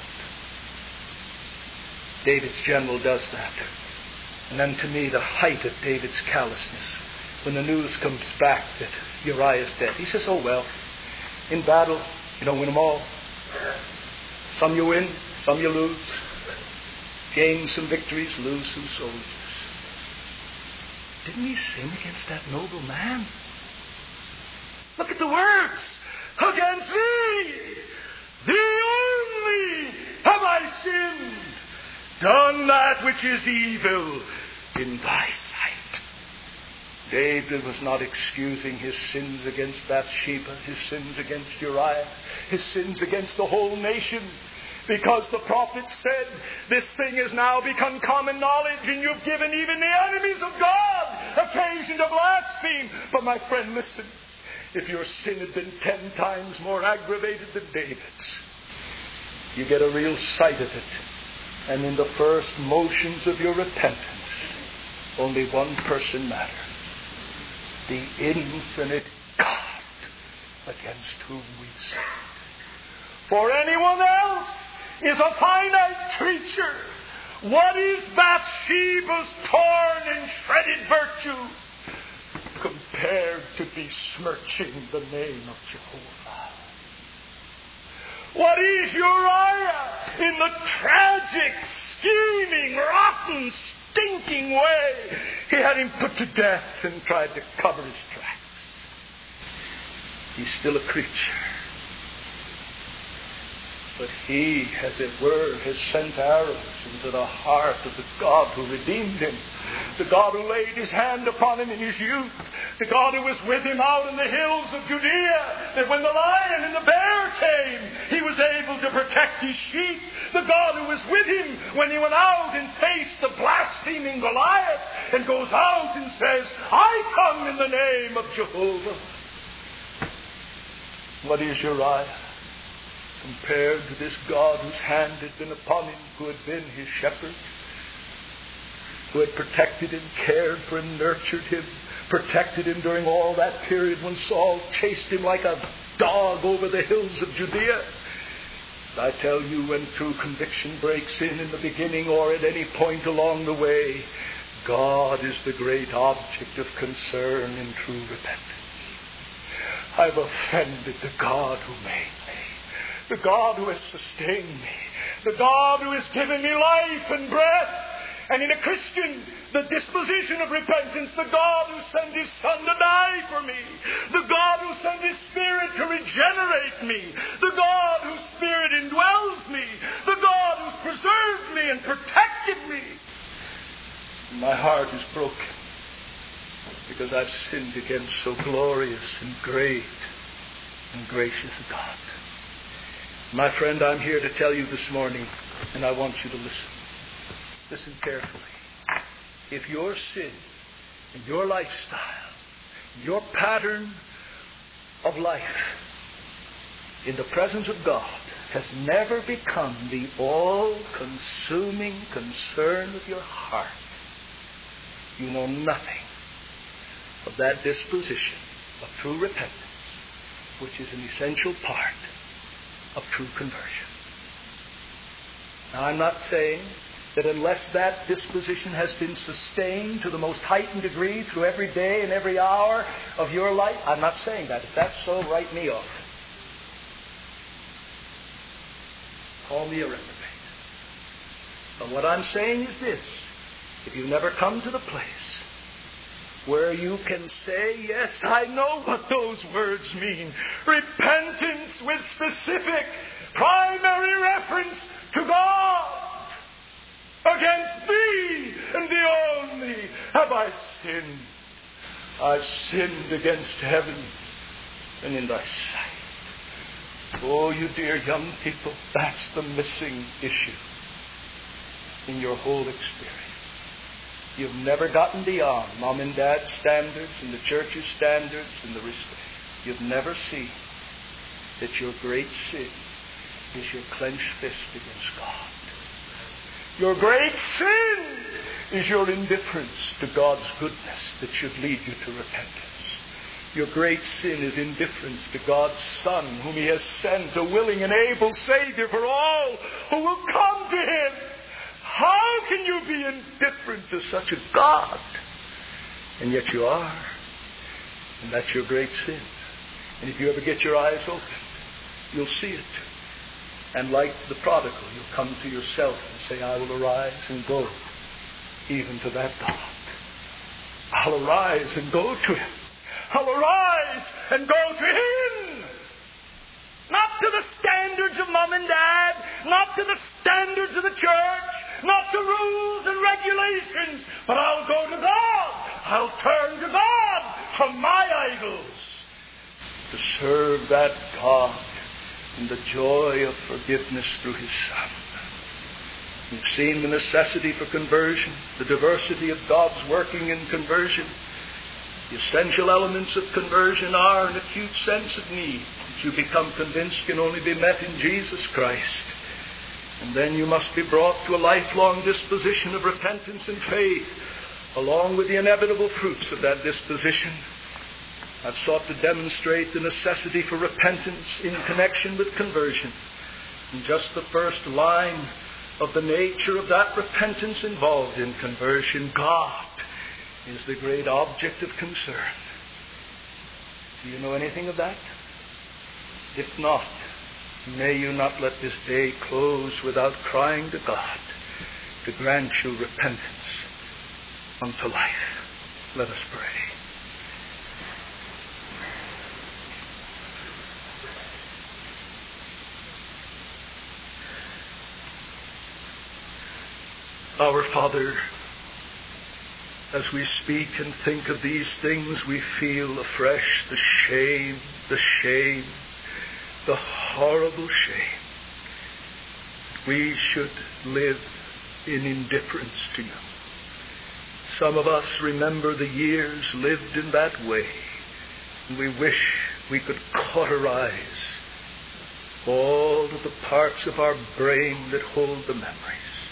David's general does that. And then to me, the height of David's callousness, when the news comes back that Uriah is dead. He says, "Oh well, in battle, you don't win them all. Some you win, some you lose. Gain some victories, lose some soldiers." Didn't he sin against that noble man? Look at the words. "Against thee only have I sinned, done that which is evil in thy sight." David was not excusing his sins against Bathsheba, his sins against Uriah, his sins against the whole nation. Because the prophet said, "This thing has now become common knowledge, and you've given even the enemies of God occasion to blaspheme." But my friend, listen. If your sin had been 10 times more aggravated than David's, you get a real sight of it. And in the first motions of your repentance, only one person matters. The infinite God against whom we sin. For anyone else is a finite creature. What is Bathsheba's torn and shredded virtue compared to besmirching the name of Jehovah? What is Uriah in the tragic, scheming, rotten, stinking way he had him put to death and tried to cover his tracks? He's still a creature. But he, as it were, has sent arrows into the heart of the God who redeemed him, the God who laid his hand upon him in his youth, the God who was with him out in the hills of Judea, that when the lion and the bear came, he was able to protect his sheep, the God who was with him when he went out and faced the blaspheming Goliath and goes out and says, "I come in the name of Jehovah." What is Uriah compared to this God whose hand had been upon him, who had been his shepherd, who had protected him, cared for him, nurtured him, protected him during all that period when Saul chased him like a dog over the hills of Judea? I tell you, when true conviction breaks in the beginning or at any point along the way, God is the great object of concern in true repentance. I've offended the God who made me, the God who has sustained me, the God who has given me life and breath. And in a Christian, the disposition of repentance, the God who sent His Son to die for me, the God who sent His Spirit to regenerate me, the God whose Spirit indwells me, the God who's preserved me and protected me. My heart is broken because I've sinned against so glorious and great and gracious a God. My friend, I'm here to tell you this morning, and I want you to listen. Listen carefully. If your sin and your lifestyle, your pattern of life in the presence of God has never become the all-consuming concern of your heart, you know nothing of that disposition of true repentance, which is an essential part of true conversion. Now, I'm not saying that unless that disposition has been sustained to the most heightened degree through every day and every hour of your life, I'm not saying that. If that's so, write me off. Call me a reprobate. But what I'm saying is this. If you've never come to the place where you can say, yes, I know what those words mean. Repentance with specific primary reference to God. Against Thee and Thee only have I sinned. I've sinned against heaven and in Thy sight. Oh, you dear young people, that's the missing issue in your whole experience. You've never gotten beyond mom and dad's standards and the church's standards and the respect. You've never seen that your great sin is your clenched fist against God. Your great sin is your indifference to God's goodness that should lead you to repentance. Your great sin is indifference to God's Son, whom He has sent, a willing and able Savior for all who will come to Him. How can you be indifferent to such a God? And yet you are. And that's your great sin. And if you ever get your eyes opened, you'll see it. And like the prodigal, you'll come to yourself and say, I will arise and go even to that God. I'll arise and go to Him. I'll arise and go to Him. Not to the standards of mom and dad, not to the standards of the church, not to rules and regulations, but I'll go to God. I'll turn to God from my idols to serve that God in the joy of forgiveness through His Son. We've seen the necessity for conversion, the diversity of God's working in conversion. The essential elements of conversion are an acute sense of need that you become convinced can only be met in Jesus Christ. And then you must be brought to a lifelong disposition of repentance and faith, along with the inevitable fruits of that disposition. I've sought to demonstrate the necessity for repentance in connection with conversion. And just the first line of the nature of that repentance involved in conversion, God is the great object of concern. Do you know anything of that? If not, may you not let this day close without crying to God to grant you repentance unto life. Let us pray. Our Father, as we speak and think of these things, we feel afresh the shame, the horrible shame. We should live in indifference to you. Some of us remember the years lived in that way, and we wish we could cauterize all of the parts of our brain that hold the memories.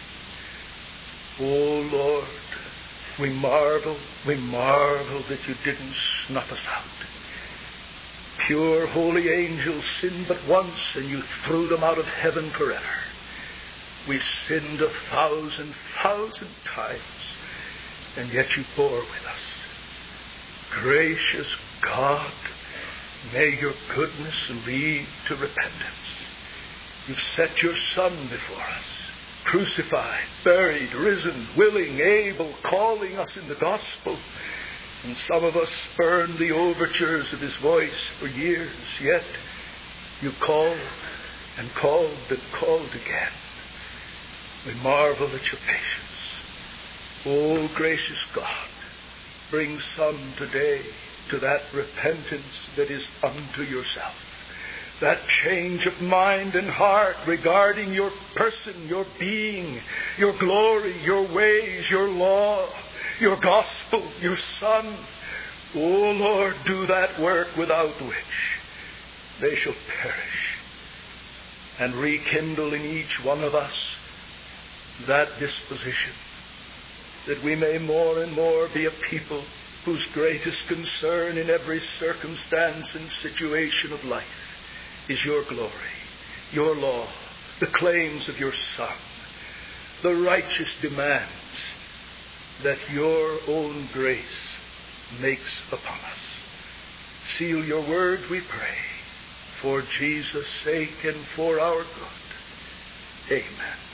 Oh Lord, we marvel that you didn't snuff us out. Pure, holy angels sinned but once, and you threw them out of heaven forever. We sinned 1,000 times, and yet you bore with us. Gracious God, may your goodness lead to repentance. You've set your Son before us, crucified, buried, risen, willing, able, calling us in the gospel. And some of us spurned the overtures of his voice for years, yet you called and called and called again. We marvel at your patience. Oh, gracious God, bring some today to that repentance that is unto yourself. That change of mind and heart regarding your person, your being, your glory, your ways, your law, your gospel, your Son. Oh Lord, do that work without which they shall perish. And rekindle in each one of us that disposition, that we may more and more be a people whose greatest concern in every circumstance and situation of life is your glory, your law, the claims of your Son, the righteous demands that your own grace makes upon us. Seal your word, we pray, for Jesus' sake and for our good. Amen.